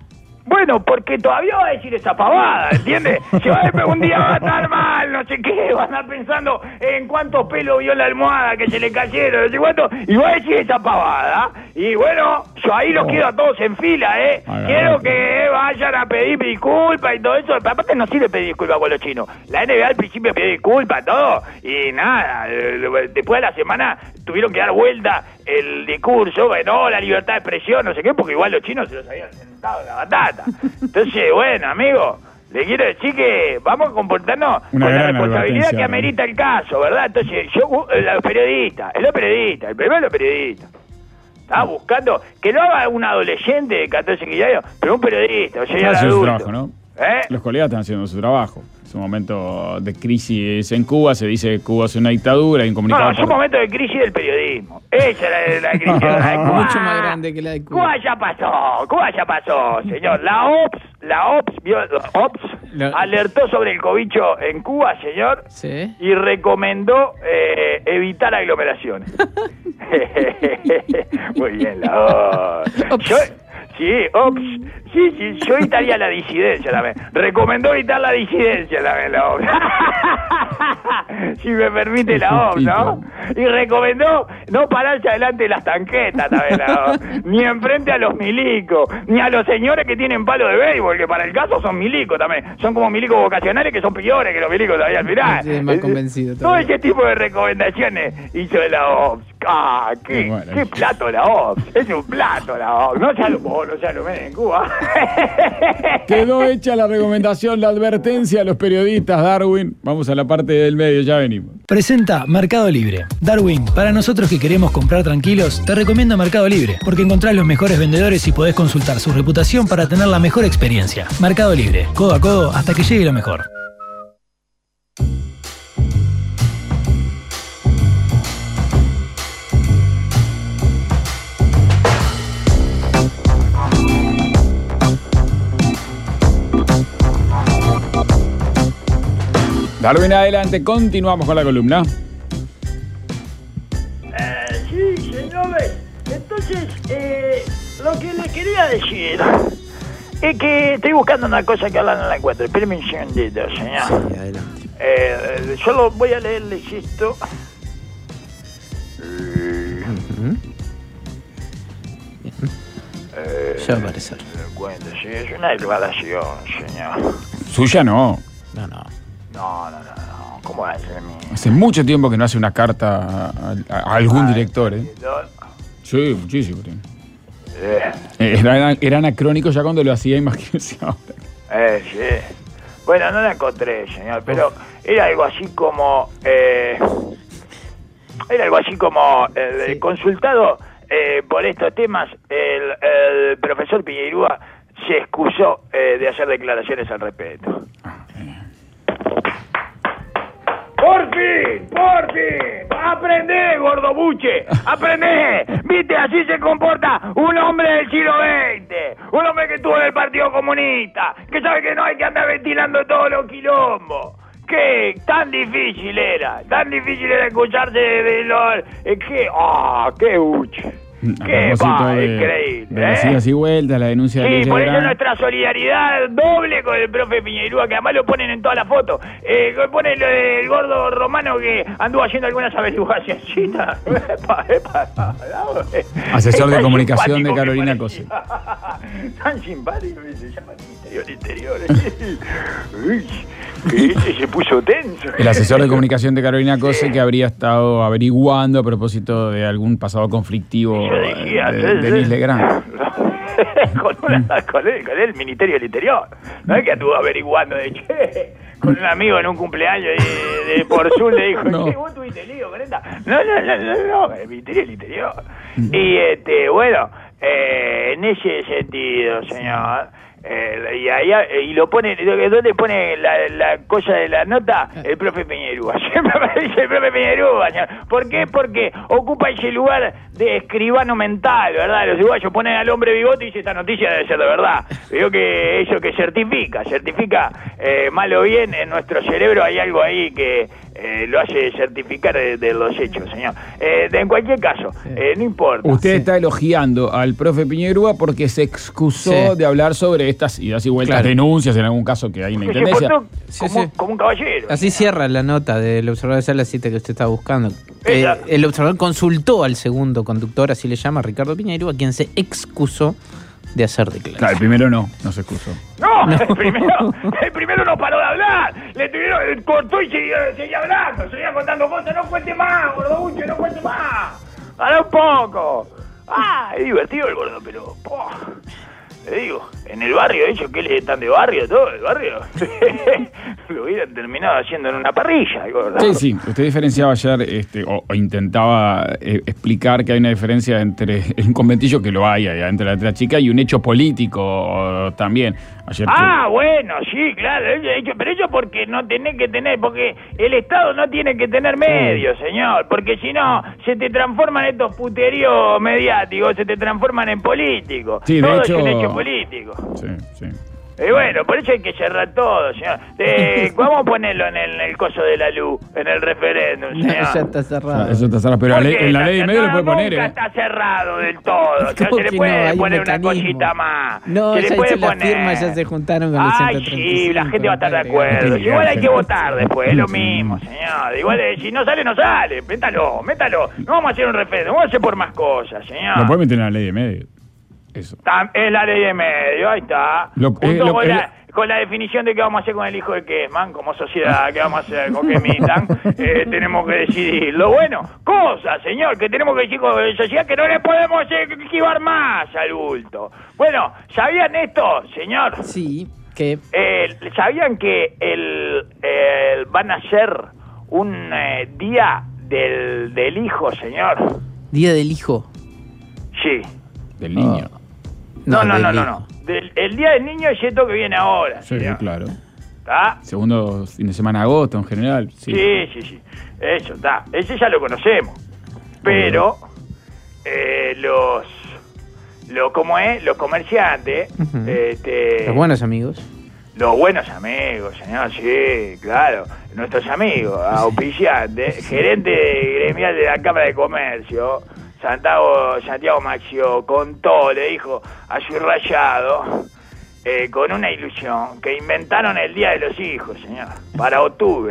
Bueno, porque todavía va a decir esa pavada, ¿entiendes? Un día va a estar mal, no sé qué, va a estar pensando en cuántos pelos vio la almohada que se le cayeron, no sé cuánto, y va a decir esa pavada. Y bueno, yo ahí los quiero a todos en fila, Quiero que vayan a pedir disculpas y todo eso. Aparte no sirve pedir disculpas con los chinos. La NBA al principio pidió disculpas, todo, y nada, después de la semana tuvieron que dar vuelta el discurso, la libertad de expresión, no sé qué, porque igual los chinos se los habían sentado en la batata. Entonces, bueno, amigo, le quiero decir que vamos a comportarnos con la responsabilidad que amerita el caso, ¿verdad? Entonces, los periodistas, el primero los periodistas. Estaba buscando que lo haga un adolescente de 14, 15 años, pero un periodista, o sea, ya adulto. Su trabajo, ¿no? Los colegas están haciendo su trabajo. Es un momento de crisis en Cuba, se dice que Cuba es una dictadura, hay un comunicado... No, es un momento de crisis del periodismo. Esa es la crisis de Cuba. Mucho más grande que la de Cuba. Cuba ya pasó, señor. La OPS alertó sobre el cobicho en Cuba, señor, ¿sí? Y recomendó evitar aglomeraciones. Muy bien, la OPS. Sí, yo evitaría la disidencia también. Recomendó evitar la disidencia también la OPS. Si me permite la OPS, ¿no? Y recomendó no pararse adelante de las tanquetas también la OPS. Ni enfrente a los milicos, ni a los señores que tienen palo de béisbol, que para el caso son milicos también. Son como milicos vocacionales que son peores que los milicos todavía al final. Sí, más convencido todo ese tipo de recomendaciones hizo la OPS. Qué plato la OPS. Es un plato la OPS. No sea lo ven en Cuba. Quedó hecha la recomendación, la advertencia a los periodistas, Darwin. Vamos a la parte del medio, ya venimos. Presenta Mercado Libre. Darwin, para nosotros que queremos comprar tranquilos, te recomiendo Mercado Libre, porque encontrás los mejores vendedores y podés consultar su reputación para tener la mejor experiencia. Mercado Libre, codo a codo hasta que llegue lo mejor. Darwin, adelante, continuamos con la columna. Sí, señores. Entonces, lo que le quería decir es que estoy buscando una cosa que ahora no la encuentro. Espérenme un segundito, señor. Sí, adelante. Solo voy a leerles esto. Ya va a aparecer. Sí, es una declaración, señor. ¿Suya no? No. No. ¿Cómo va a ser mi...? Hace mucho tiempo que no hace una carta a algún director, Sí, muchísimo tiempo. Era anacrónico ya cuando lo hacía, imagínense ahora. Sí. Bueno, no la encontré, señor, pero era algo así como... el consultado por estos temas, el profesor Piñeirúa se excusó de hacer declaraciones al respecto. ¡Por fin! ¡Aprendé, gordo buche! ¡Aprendé! ¿Viste? Así se comporta un hombre del siglo XX. Un hombre que estuvo en el Partido Comunista. Que sabe que no hay que andar ventilando todos los quilombos. ¿Qué? Tan difícil era escucharse de los... ¡Qué buche! ¡Qué increíble! De las idas y vueltas, la denuncia de Sí, por eso nuestra solidaridad doble con el profe Piñeirúa, que además lo ponen en toda la foto. Pone lo del gordo romano que anduvo haciendo algunas averiguacioncitas. Asesor de comunicación de Carolina Cose. Tan simpático que se llama el interior. Ese se puso tenso. El asesor de comunicación de Carolina Cose, que habría estado averiguando a propósito de algún pasado conflictivo de Denis Legrand. con el Ministerio del Interior. No es que anduvo averiguando de con un amigo en un cumpleaños de por Zoom le dijo, no. ¿Vos tuviste lío con esta? No, el Ministerio del Interior. Y bueno, en ese sentido, señor, y lo pone, ¿dónde pone la cosa de la nota? El profe Piñeirúa. Siempre me dice el profe Piñeirúa, señor. ¿Por qué? Porque ocupa ese lugar de escribano mental, ¿verdad? Los uruguayos ponen al hombre bigote y dice, esta noticia debe ser de verdad. Digo que eso que certifica mal o bien, en nuestro cerebro hay algo ahí que lo hace certificar de los hechos, señor. En cualquier caso, no importa. Usted está elogiando al profe Piñeirúa porque se excusó de hablar sobre estas idas y vueltas, denuncias en algún caso que hay en la intendencia. Como un caballero. Así cierra la nota del observador de Sala 7 que usted está buscando. El observador consultó al segundo conductor, así le llama, Ricardo Piñeirúa, quien se excusó de hacer declaraciones. Claro, el primero no se excusó. No. El primero no paró de hablar. Le tuvieron, cortó y seguía hablando, seguía contando cosas. No cuente más, gordobuche, no cuente más. Para un poco. Es divertido el gordo, pero... le digo, en el barrio, ellos que le están de barrio, todo el barrio, lo hubieran terminado haciendo en una parrilla. Sí, usted diferenciaba ayer, o intentaba explicar que hay una diferencia entre un conventillo, que lo hay allá entre la letra chica, y un hecho político también. Ayer bueno, sí, claro, pero ellos porque no tenés que tener, porque el Estado no tiene que tener medios, señor, porque si no, se te transforman estos puteríos mediáticos, se te transforman en políticos. Sí, todo de hecho, es un hecho político. Sí. Y bueno, por eso hay que cerrar todo, señor. Vamos a ponerlo en el coso de la luz, en el referéndum, señor. Ya está cerrado. Eso está cerrado, pero en la ley de medio lo puede poner, Nunca está cerrado del todo. Se le puede poner una cosita más. No, se le puede las firmas ya se juntaron con los 135. Sí, la gente va a estar de acuerdo. Igual hay que votar después, es lo mismo, señor. Igual si no sale, no sale. Métalo. No vamos a hacer un referéndum, vamos a hacer por más cosas, señor. Lo puede meter en la ley de medio. Eso. Es la ley de medio, ahí está. Con la definición de qué vamos a hacer con el hijo de Kessman, como sociedad, qué vamos a hacer con Kessman, tenemos que decidirlo. Bueno, cosas, señor, que tenemos que decir con la sociedad, que no le podemos esquivar más al bulto. Bueno, ¿sabían esto, señor? Sí, que... ¿Sabían que van a hacer un día del hijo, señor? ¿Día del hijo? Sí. Del niño. No. El día del niño es esto que viene ahora. Sí, claro. ¿Está? Segundo fin de semana de agosto en general. Sí. Eso está. Ese ya lo conocemos. Pero los comerciantes, los buenos amigos. Los buenos amigos, señor, sí, claro. Nuestros amigos, auspiciantes, gerente gremial de la Cámara de Comercio, Santiago Maxio, contó, le dijo a su rayado, con una ilusión, que inventaron el Día de los Hijos, señor, para octubre.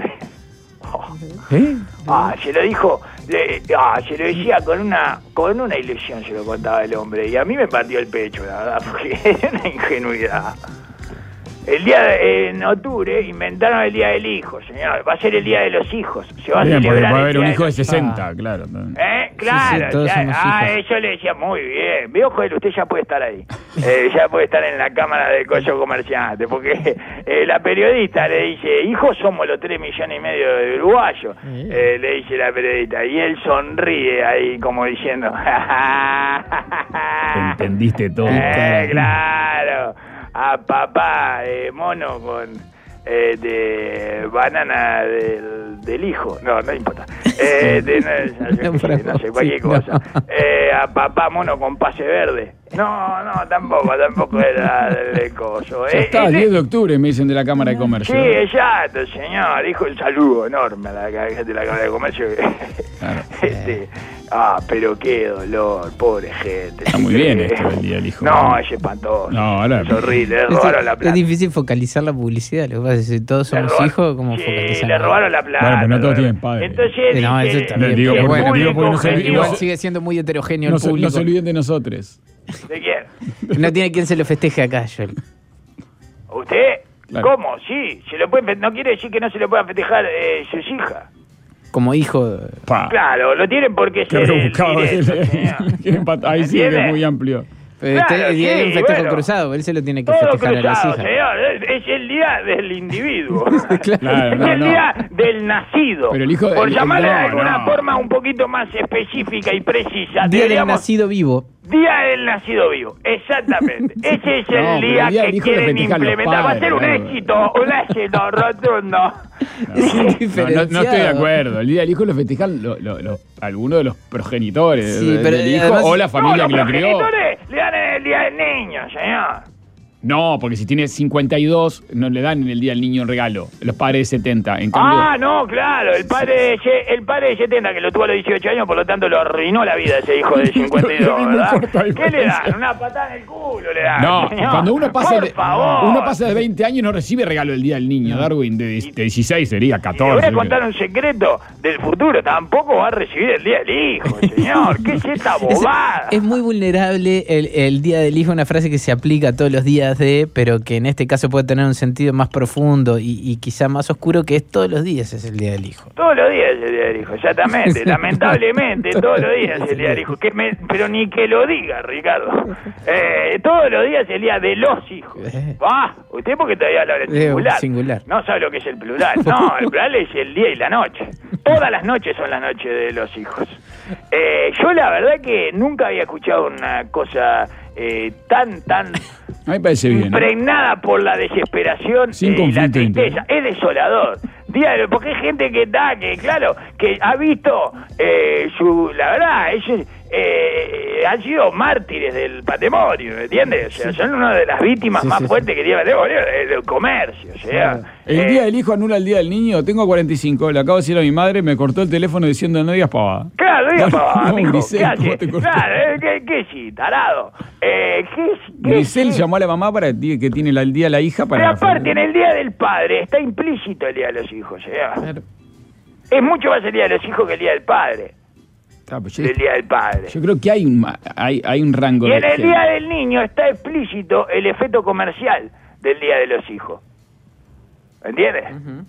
Se lo dijo, se lo decía con una ilusión, se lo contaba el hombre, y a mí me partió el pecho, la verdad, porque era una ingenuidad. El en octubre inventaron el Día del Hijo, señor. Va a ser el Día de los Hijos. Se va a Bien, porque celebrar. va a haber el un día hijo de los 60, claro. Claro. Sí, todos somos hijos. Yo le decía, muy bien. Veo, joder, usted ya puede estar ahí. Ya puede estar en la cámara del Coyo Comerciante. Porque la periodista le dice, hijos somos los 3,5 millones de uruguayos. Le dice la periodista. Y él sonríe ahí como diciendo... Entendiste todo. Claro. A papá, mono con de banana del hijo. No importa. No sé, cualquier cosa. A papá mono con pase verde. No, tampoco era del coso. Ya está, 10 de octubre me dicen de la Cámara de Comercio. Sí, exacto, señor. Dijo el saludo enorme a la gente de la Cámara de Comercio. Claro. Pero qué dolor, pobre gente. Está muy bien esto del Día del Hijo. No, es espantoso. No, ahora es horrible, le robaron la plata. Es difícil focalizar la publicidad. Lo que pasa es que si todos somos hijos, ¿cómo focalizar? Le robaron la plata. Bueno, pero no todos tienen padre. Entonces, no, eso también. Digo, bueno, porque igual sigue siendo muy heterogéneo el público. No se olviden de nosotros. ¿De quién? No tiene quien se lo festeje acá, Joel. ¿Usted? Claro. ¿Cómo? Sí, se lo puede, no quiere decir que no se le pueda festejar sus hijas. Como hijo. Claro, lo tienen porque Qué rebuscado. Ahí sí que es muy amplio. Pero Claro, el día de un festejo bueno. cruzado, él se lo tiene que Todo festejar cruzado, a las hijas. señor. Es el día del individuo. Claro, Es el día del nacido. Pero el hijo por llamarle de no, alguna no. forma un poquito más específica y precisa. Día del deberíamos- nacido vivo. Día del nacido vivo, exactamente. Ese es No, el pero día el día del que hijo lo quieren festejan los implementar. Va a ser un padres, éxito rotundo. No estoy de acuerdo. El Día del Hijo lo festejan algunos de los progenitores Sí, pero del hijo además- o la familia No, que los lo crió. progenitores le dan el día del niño, señor. No, porque si tiene 52, no le dan en el Día del Niño un regalo. Los padres de 70. En cambio, No, claro, el padre de 70 que lo tuvo a los 18 años, por lo tanto lo arruinó la vida ese hijo de 52, Muy ¿verdad? corta ¿Qué le diferencia. dan? Una patada en el culo le dan. no, señor. cuando uno pasa, Por favor. de 20 años no recibe regalo el Día del Niño. Darwin de 16 sería Le 14. voy a contar un secreto del futuro. Tampoco va a recibir el día del hijo, señor. ¿Qué es esta bobada? Es muy vulnerable el día del hijo, una frase que se aplica todos los días pero que en este caso puede tener un sentido más profundo y quizá más oscuro, que es todos los días es el día del hijo. Todos los días es el día del hijo, exactamente. Lamentablemente, todos los días es el día del hijo. Pero ni que lo diga, Ricardo. Todos los días es el día de los hijos. Usted porque todavía habla del singular. Singular. No sabe lo que es el plural. No, el plural es el día y la noche. Todas las noches son las noches de los hijos. Yo la verdad que nunca había escuchado una cosa tan A mí me parece bien. impregnada por la desesperación Sin y la conflicto tristeza. Es desolador. Porque hay gente que claro, que ha visto la verdad, ellos han sido mártires del patrimonio, ¿me entiendes? O sea, son una de las víctimas más fuertes que tiene el patrimonio del comercio, o sea. El Día del Hijo anula el Día del Niño. Tengo 45. Le acabo de decir a mi madre, me cortó el teléfono diciendo no digas pavada. Claro, diga pavada, mijo. Grisel, ¿Qué ¿cómo hace? te cortó? Claro, ¿qué sí, tarado? Grisel llamó a la mamá para decir que tiene el día de la hija para... Pero aparte, en el Día del Padre está implícito el Día de los Hijos, Claro. Es mucho más el Día de los Hijos que el Día del Padre. Claro, pues El Día del Padre. yo creo que hay un rango Y de... en el Día del Niño está explícito el efecto comercial del Día de los Hijos. ¿Entiendes?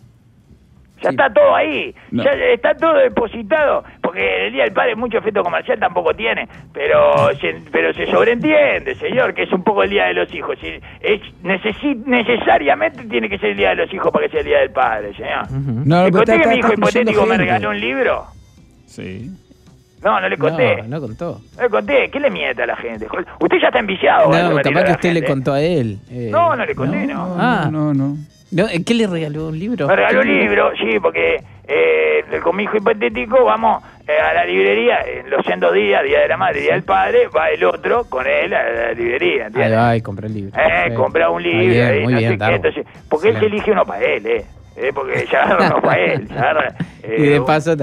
Ya está todo ahí, No. ya está todo depositado, porque el Día del Padre mucho efecto comercial tampoco tiene, pero se sobreentiende, señor, que es un poco el Día de los Hijos. Necesariamente tiene que ser el Día de los Hijos para que sea el Día del Padre, señor. No, ¿Le pero conté que mi hijo está hipotético excluyendo me gente. regaló un libro? Sí. No le conté. No contó. No le conté. ¿Qué le miente a la gente? Usted ya está enviciado. con No, mentirle capaz a que la usted le gente. contó a él. No le conté, no. No. ¿No? ¿Qué le regaló? ¿Un libro? Me regaló un libro, sí, porque con mi hijo hipotético vamos a la librería, los 102 días, Día de la Madre, Día del Padre, va el otro con él a la librería, ¿entiendes? Ay, compré el libro. Perfecto. Compra un libro, Muy bien, ahí, muy no bien, sé qué, Darwin. entonces, porque él se Excelente. elige uno para él, porque ya agarra uno para él. Y de paso está.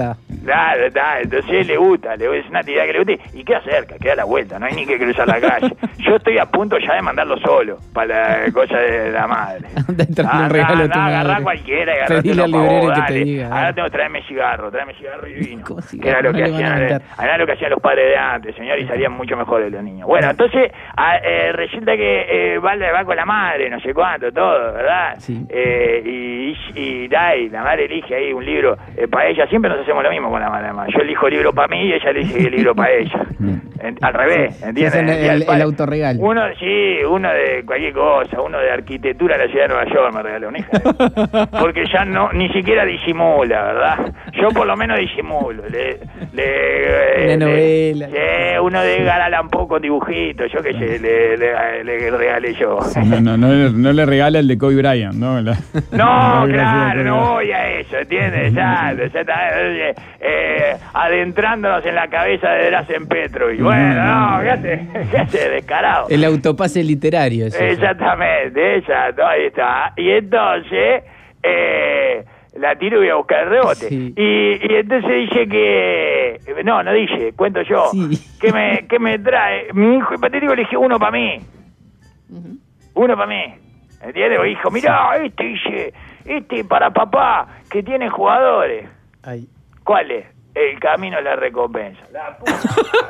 Claro, entonces le gusta, es una actividad que le gusta y queda cerca, queda a la vuelta, no hay ni que cruzar la calle. Yo estoy a punto ya de mandarlo solo para la cosa de la madre. Un regalo a tu madre. Agarrá cualquiera y Pedile al librero que te diga. Ahora tengo que traerme cigarro y vino. Que era lo que hacían los padres de antes, señor, y salían mucho mejores los niños. Bueno, entonces resulta que va con la madre, no sé cuánto, todo, ¿verdad? Sí. Y la madre elige ahí un libro para ella. Siempre nos hacemos lo mismo con la madre. Yo elijo libro para mí y ella elige el libro para ella. Al revés, ¿entiendes? El autorregalo. Uno de cualquier cosa, uno de arquitectura de la ciudad de Nueva York me regaló una hija. Porque ya ni siquiera disimula, ¿verdad? Yo por lo menos disimulo. Una novela. Uno de Edgar Allan Poe con dibujitos, yo que sé, le regalé yo. No le regala el de Kobe Bryant, ¿no? No, claro, no voy a eso, ¿entiendes? Ya está adentrándonos en la cabeza de Drazen Petrovic. Bueno, no, ¿qué hace descarado? El autopase literario. Exactamente, exacto, ahí está. Y entonces la tiro y voy a buscar el rebote. Sí. Y entonces dice que... No dice, cuento yo. Sí. Que me trae... Mi hijo hipotético le dije uno para mí. Uh-huh. Uno para mí. ¿Entiendes? Hijo, mirá, dice... para papá, que tiene jugadores. Ay. ¿Cuál es? El camino a la recompensa. La puta.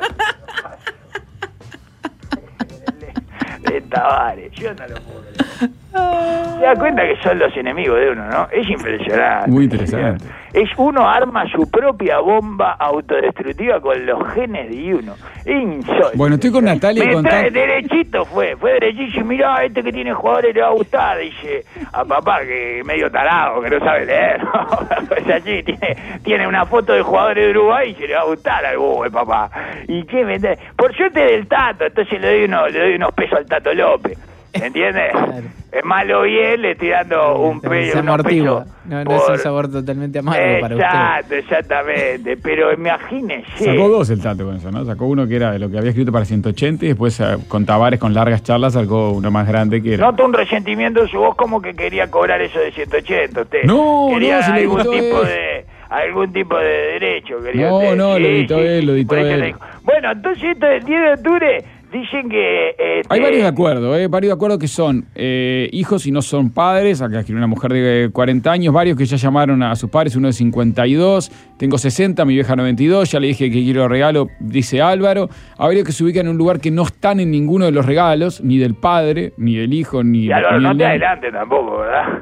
De Tavares, yo no lo puedo creer. Se da cuenta que son los enemigos de uno, ¿no? Es impresionante. Muy interesante. Uno arma su propia bomba autodestructiva con los genes de uno. Es insólito. Bueno, estoy con Natalia y trae derechito fue derechito y mirá, que tiene jugadores le va a gustar, dice a papá, que medio tarado, que no sabe leer. Pues allí tiene una foto de jugadores de Uruguay y se le va a gustar al papá. ¿Y qué me trae? Por suerte del Tato, entonces le doy unos pesos al Tato López. ¿Entiendes? Claro. Es malo bien, le estoy dando un peso. No es un sabor totalmente amargo para usted. Exactamente. Pero imagínese. Sacó dos el Tato con eso, ¿no? Sacó uno que era de lo que había escrito para 180 y después con Tavares, con largas charlas, sacó uno más grande que era. Noto un resentimiento en su voz como que quería cobrar eso de 180 usted. Quería si algún tipo de derecho. Quería usted. Lo editó él. Bueno, entonces esto del 10 de octubre... Dicen que... Hay varios de acuerdo, que son hijos y no son padres. Acá escribe una mujer de 40 años, varios que ya llamaron a sus padres, uno de 52, tengo 60, mi vieja 92, ya le dije que quiero regalo, dice Álvaro. Hay varios que se ubican en un lugar que no están en ninguno de los regalos, ni del padre, ni del hijo, ni... Y Álvaro, no te adelante tampoco, ¿verdad?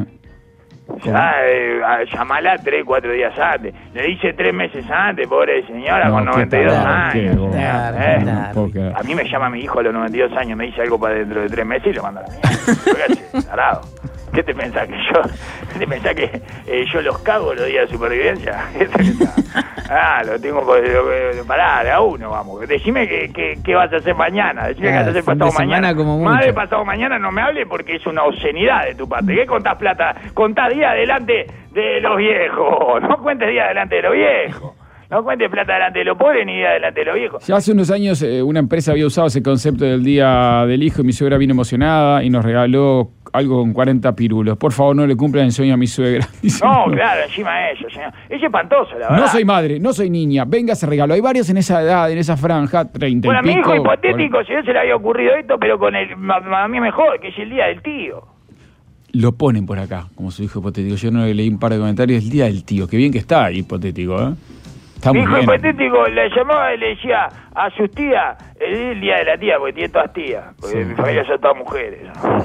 Llamala 3-4 días antes. Le dice 3 meses antes, pobre señora, con 92 años. A mí me llama mi hijo a los 92 años, me dice algo para dentro de 3 meses y lo manda a la mierda. ¿Qué te pensás que yo los cago los días de supervivencia? Lo tengo pará, de a uno, vamos. Decime qué vas a hacer mañana. Decime qué vas a hacer pasado mañana. Más de pasado mañana no me hable porque es una obscenidad de tu parte. ¿Qué contás plata? Contás día delante de los viejos. No cuentes día delante de los viejos. No cuentes plata delante de los pobres ni día delante de los viejos. Ya hace unos años una empresa había usado ese concepto del día del hijo y mi suegra vino emocionada y nos regaló algo con 40 pirulos. Por favor, no le cumplan el sueño a mi suegra. No, claro, encima de eso, señor. Es espantoso, la verdad. No soy madre, no soy niña. Venga, se regaló. Hay varios en esa edad, en esa franja, 30 bueno, y pico. Bueno, a mi hijo hipotético, si no se le había ocurrido esto, pero con a mí mejor, que es el día del tío. Lo ponen por acá, como su hijo hipotético. Yo no le leí un par de comentarios. El día del tío. Qué bien que está hipotético, ¿eh? Mi hijo hipotético le llamaba y le decía a sus tías, el día de la tía, porque tiene todas tías, porque mi familia son todas mujeres, ¿no?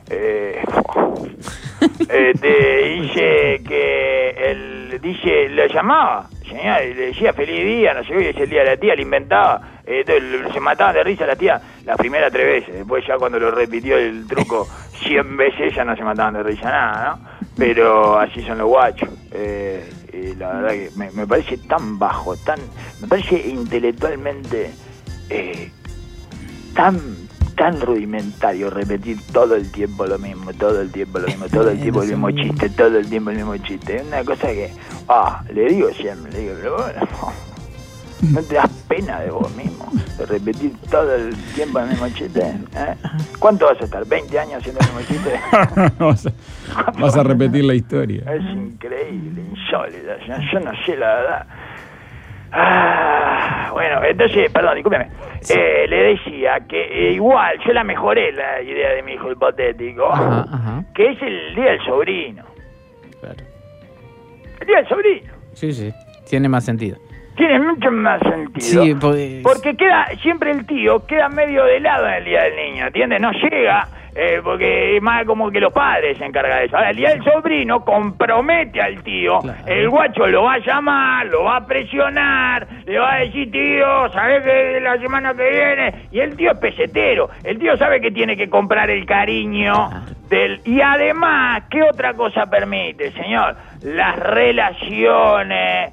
Dice que lo llamaba, señor, y le decía feliz día, no sé qué, es el día de la tía, le inventaba, se mataban de risa la tía las primeras 3 veces, después ya cuando lo repitió el truco 100 veces ya no se mataban de risa nada, ¿no? Pero así son los guachos. La verdad que me parece tan bajo, me parece intelectualmente tan rudimentario repetir todo el tiempo lo mismo, todo el tiempo el mismo chiste, todo el tiempo el mismo chiste. Es una cosa que, le digo siempre, pero bueno, ¿no te das pena de vos mismo de repetir todo el tiempo el mismo chiste? ¿Cuánto vas a estar? ¿20 años haciendo el mismo chiste? Vas a repetir la historia. Es increíble, insólito. Yo no sé, la verdad. Bueno, entonces, perdón, discúlpeme. Sí. Le decía que igual, yo la mejoré la idea de mi hijo hipotético, que es el día del sobrino. Claro. El día del sobrino. Sí, tiene más sentido. Tiene mucho más sentido. Sí, pues... Porque siempre el tío queda medio de lado en el día del niño, ¿entiendes? No llega, porque es más como que los padres se encargan de eso. Ahora, el día del sobrino compromete al tío, claro. El guacho lo va a llamar, lo va a presionar, le va a decir, tío, ¿sabés que la semana que viene? Y el tío es pesetero, el tío sabe que tiene que comprar el cariño del... Y además, ¿qué otra cosa permite, señor? Las relaciones...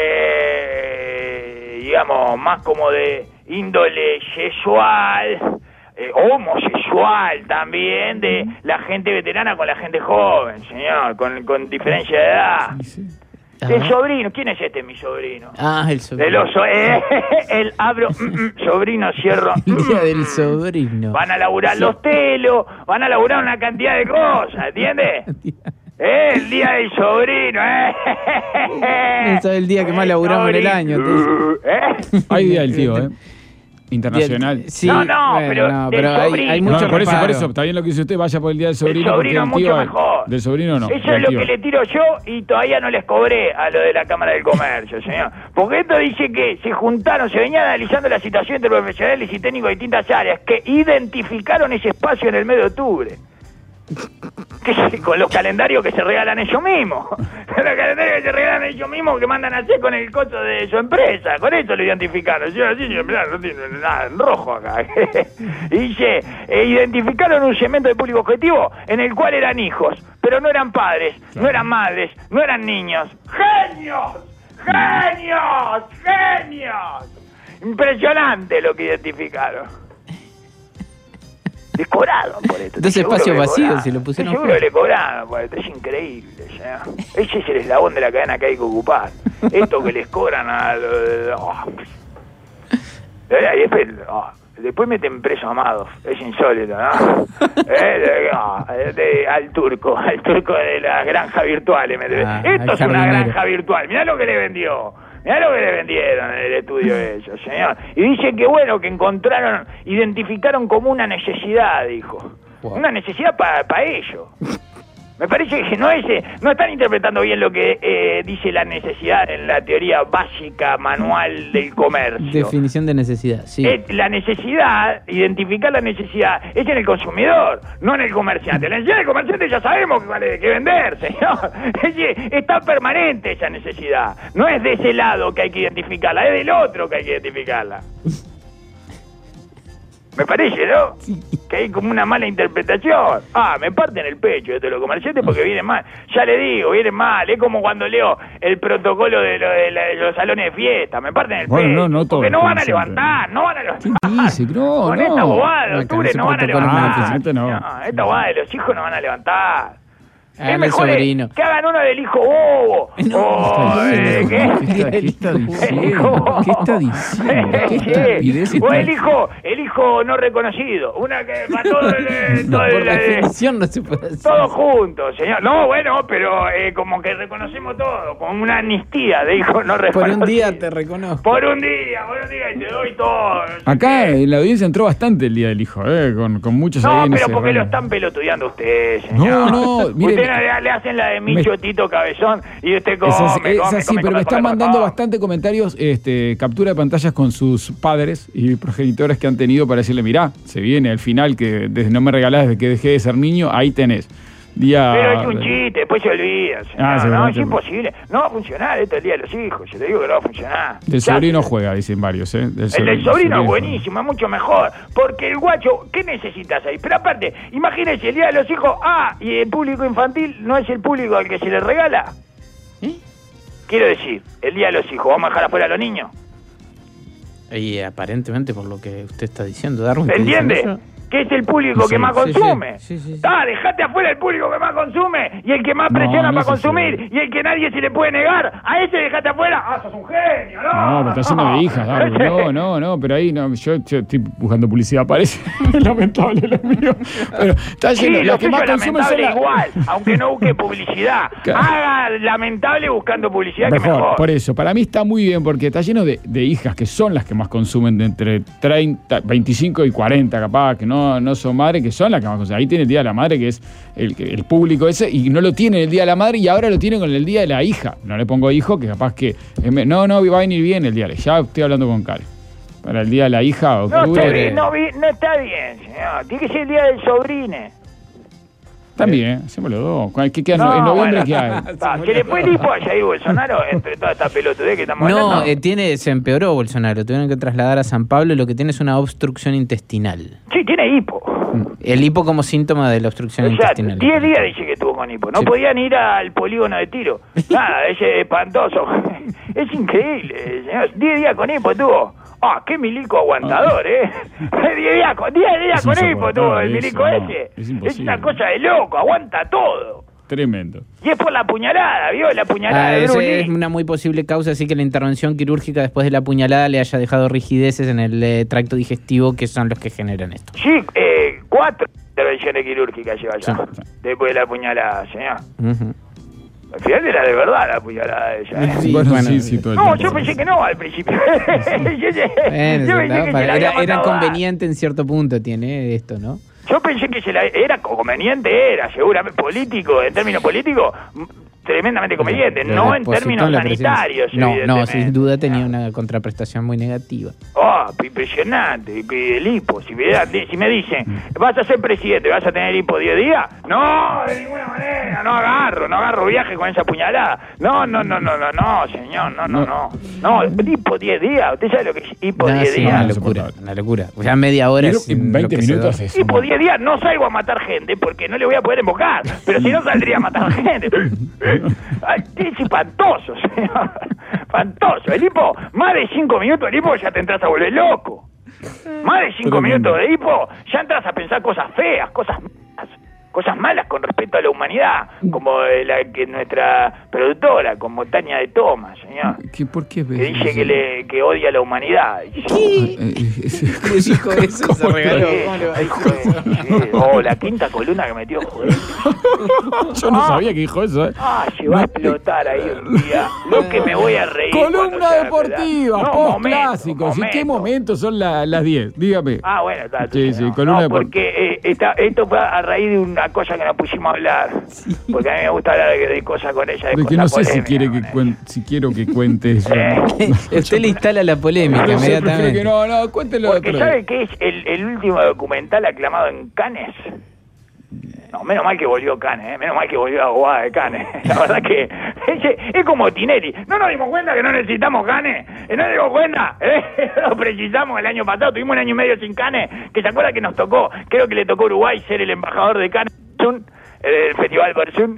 digamos, más como de índole sexual, homosexual también, de la gente veterana con la gente joven, señor, con diferencia de edad. Sí. El sobrino, ¿quién es mi sobrino? El sobrino. El abro, sobrino, cierro. El día del sobrino. Van a laburar los telos, van a laburar una cantidad de cosas, ¿entiendes? El día del sobrino, Ese es el día que más laburamos en el año. Hay día del tío, internacional. Sí, pero hay mucho por eso, está bien lo que dice usted, vaya por el día del sobrino. El sobrino porque el tío, mucho mejor. Del sobrino no. Eso es lo que le tiro yo y todavía no les cobré a lo de la Cámara del Comercio, señor. Porque esto dice que se venían analizando la situación entre profesionales y técnicos de distintas áreas, que identificaron ese espacio en el mes de octubre. Con los calendarios que se regalan ellos mismos. Los calendarios que se regalan ellos mismos, que mandan a hacer con el costo de su empresa. Con eso lo identificaron. Yo mirá, no tiene nada en rojo acá. Y dice, identificaron un segmento de público objetivo en el cual eran hijos, pero no eran padres, no eran madres, no eran niños. ¡Genios! ¡Genios! ¡Genios! Impresionante lo que identificaron. Le cobraron por esto. Dos espacios vacíos, si lo pusieron. Seguro que le cobraron por esto, es increíble. ¿Ya? Ese es el eslabón de la cadena que hay que ocupar. Esto que les cobran a después meten preso a Madoff, es insólito, ¿no? Al turco de las granjas virtuales. Esto es una granja virtual, mirá lo que le vendió. Mirá lo que le vendieron en el estudio de ellos, señor. Y dicen que bueno, que identificaron como una necesidad, dijo. Wow. Una necesidad para ellos. Me parece que no están interpretando bien lo que dice la necesidad en la teoría básica manual del comercio. Definición de necesidad, sí. La necesidad, identificar la necesidad, es en el consumidor, no en el comerciante. La necesidad del comerciante ya sabemos que vale que vender, señor. Está permanente esa necesidad. No es de ese lado que hay que identificarla, es del otro que hay que identificarla. Me parece, ¿no? Sí. Que hay como una mala interpretación. Me parten el pecho de los comerciantes porque vienen mal. Ya le digo, vienen mal. Es como cuando leo el protocolo de los salones de fiesta. Me parten el pecho. No porque no van a levantar, ¿Qué dice? Con esta bobada de octubre no van a levantar. Esta bobada de los hijos no van a levantar. Es mejor que hagan uno del hijo bobo. ¿Qué está diciendo? O el hijo no reconocido. Una que para por definición no se puede hacer. Todos juntos, señor. No, bueno, pero como que reconocemos todo, como una amnistía de hijos no reconocidos. Por un día te reconozco. Por un día y te doy todo. Acá en la audiencia entró bastante el día del hijo, con muchos. No, pero porque lo están pelotudeando ustedes, señor. No, mire. Le hacen la de Micho Tito Cabezón y usted come, pero me están mandando bastante comentarios, captura de pantallas con sus padres y progenitores que han tenido para decirle, mirá, se viene al final que desde no me regalás desde que dejé de ser niño, ahí tenés. Pero es un chiste, después se olvida. No, es imposible. No va a funcionar esto el día de los hijos. Yo te digo que no va a funcionar. Del sobrino juega, dicen varios. El del sobrino es buenísimo, es mucho mejor. Porque el guacho, ¿qué necesitas ahí? Pero aparte, imagínese, el día de los hijos, y el público infantil no es el público al que se le regala. Quiero decir, el día de los hijos, ¿vamos a dejar afuera a los niños? Y aparentemente, por lo que usted está diciendo, Darwin. ¿Se entiende? que es el público que más consume. Dejate afuera el público que más consume y el que más presiona para consumir y el que nadie se le puede negar. A ese dejate afuera. ¡Sos un genio! No, pero está lleno de hijas, Darwin. No, pero ahí no, yo estoy buscando publicidad, parece lamentable lo mío. Pero está lleno, lo que más consumen son igual, aunque no busque publicidad. Haga lamentable buscando publicidad, que mejor. Por eso, para mí está muy bien, porque está lleno de hijas que son las que más consumen, de entre 30, 25 y 40, capaz, que no son madres, que son las que más consumen. Ahí tiene el Día de la Madre, que es el público ese, y no lo tiene el Día de la Madre, y ahora lo tiene con el Día de la Hija. No le pongo hijo, que capaz que... No, va a venir bien el día. Ya estoy hablando con Karen. Para el Día de la Hija, octubre... No está bien, señor. Tiene que ser el Día del Sobrine. También, hacemos los dos. ¿En noviembre qué hay? Que después dijo a Jair Bolsonaro, entre toda esta pelotudez que estamos hablando. Se empeoró Bolsonaro. Tuvieron que trasladar a San Pablo. Lo que tiene es una obstrucción intestinal. Sí, tiene hipo. El hipo como síntoma de la obstrucción intestinal. 10 días dice que estuvo con hipo. No podían ir al polígono de tiro. Nada, es espantoso. Es increíble, señor. 10 días con hipo tuvo. Qué milico aguantador, 10 días con hipo tuvo el milico ese. Es una cosa de loco, aguanta todo. Tremendo. Y es por la puñalada, ¿vio? La puñalada de Bruce Lee. Es una muy posible causa, así que la intervención quirúrgica después de la puñalada le haya dejado rigideces en el tracto digestivo, que son los que generan esto. Sí, 4 intervenciones quirúrgicas lleva ya, después de la puñalada, señor. Al final era de verdad la puñalada de ella. Sí, todo el tiempo. Yo pensé que no al principio. Era conveniente en cierto punto, tiene esto, ¿no? Yo pensé que era conveniente, seguramente político, en términos políticos, tremendamente conveniente, no en términos sanitarios. No, sin duda tenía una contraprestación muy negativa. Impresionante, el hipo. Si me dicen, vas a ser presidente, vas a tener hipo 10 días, no, de ninguna manera, no agarro viaje con esa puñalada. No, señor, no, hipo 10 días, ¿usted sabe lo que es hipo 10 días? Una locura. Ya media hora en 20 minutos es hipo 10 días no salgo a matar gente porque no le voy a poder invocar, pero si no saldría a matar gente. Es espantoso, señor. Espantoso. El hipo, más de 5 minutos el hipo ya te entras a volver loco. Más de 5 minutos de hipo ya entras a pensar cosas feas, cosas malas con respecto a la humanidad, como la que nuestra productora, como Tania de Thomas, señor. ¿Por qué? Que dice que odia a la humanidad. ¿Qué dijo eso? Se regaló. La quinta columna que metió, joder. Yo no sabía que dijo eso, se va a explotar ahí un día. Lo que me voy a reír. Columna deportiva, post-clásicos. ¿Y qué momentos son las 10? Dígame. Bueno, está. Sí, columna deportiva. Porque esto fue a raíz de una cosa que nos pusimos a hablar. Porque a mí me gusta hablar de cosas con ella. De que no sé si quiero que cuente eso. Usted le instala la polémica inmediatamente. Cuéntelo. Porque ¿sabe qué es el último documental aclamado en Cannes? No, menos mal que volvió Cannes, menos mal que volvió Abogada de Cannes. La verdad que es como Tinelli. ¿No nos dimos cuenta que no necesitamos Cannes? ¿No nos dimos cuenta? Lo precisamos el año pasado, tuvimos un año y medio sin Cannes, que se acuerda que nos tocó, creo que le tocó a Uruguay ser el embajador de Cannes, el Festival Bersún,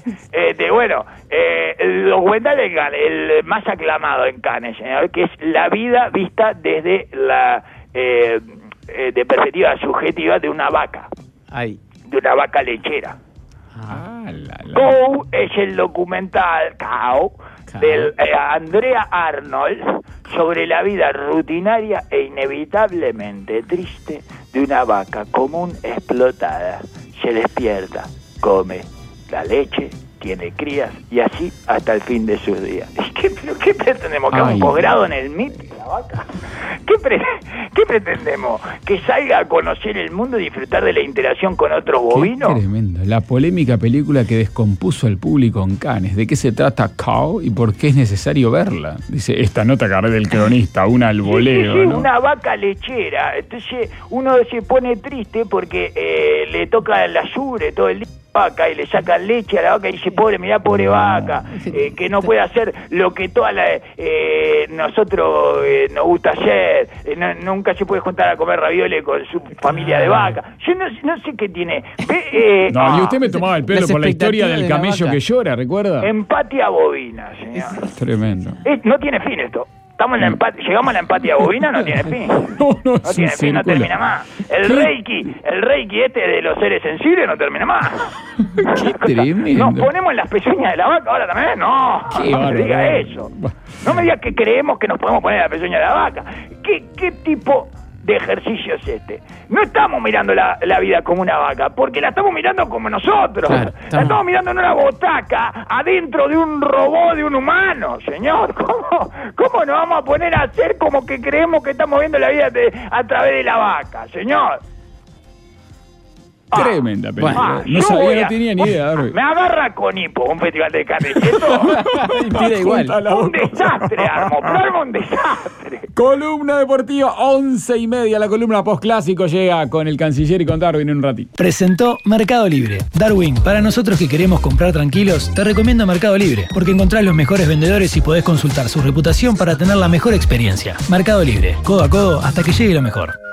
el documental de Cannes, el más aclamado en Cannes, señor, que es la vida vista desde la de perspectiva subjetiva de una vaca. De una vaca lechera. Cow es el documental del Andrea Arnold sobre la vida rutinaria e inevitablemente triste de una vaca común explotada. Se despierta, come la leche, tiene crías y así hasta el fin de sus días. ¿Qué pretendemos? ¿Que un posgrado en el MIT de la vaca? ¿Qué pretendemos? ¿Que salga a conocer el mundo y disfrutar de la interacción con otros bovinos? Qué tremendo. La polémica película que descompuso al público en Cannes. ¿De qué se trata Cow y por qué es necesario verla? Dice esta nota que agarré del cronista, un alboleo. Sí, ¿no? Una vaca lechera. Entonces uno se pone triste porque le toca la sure todo el día vaca y le sacan leche a la vaca y dice pobre vaca, que no puede hacer lo que toda nosotros nos gusta hacer, nunca se puede juntar a comer ravioles con su familia de vaca. Yo no sé qué tiene. Y usted me tomaba el pelo por la historia del camello que llora, ¿recuerda? Empatia bovina, señor. Tremendo. No tiene fin esto. Llegamos a la empatía bovina, no tiene fin. No tiene fin, no termina más. El reiki de los seres sensibles no termina más. Qué tremendo. Nos ponemos en las pezuñas de la vaca ahora también. No me diga eso. No me diga que creemos que nos podemos poner en la pezuña de la vaca. ¿Qué tipo de ejercicio es este? No estamos mirando la vida como una vaca, porque la estamos mirando como nosotros. Claro, la estamos mirando en una botaca, adentro de un robot, de un humano, señor. ¿Cómo nos vamos a poner a hacer como que creemos que estamos viendo la vida a través de la vaca, señor? Tremenda película. No tenía ni idea. Me agarra con hipo un festival de carne. Tira igual. Un desastre, armo un desastre. Columna deportiva, 11:30. La columna postclásico llega con el canciller y con Darwin en un ratito. Presentó Mercado Libre. Darwin, para nosotros que queremos comprar tranquilos, te recomiendo Mercado Libre, porque encontrás los mejores vendedores y podés consultar su reputación para tener la mejor experiencia. Mercado Libre, codo a codo hasta que llegue lo mejor.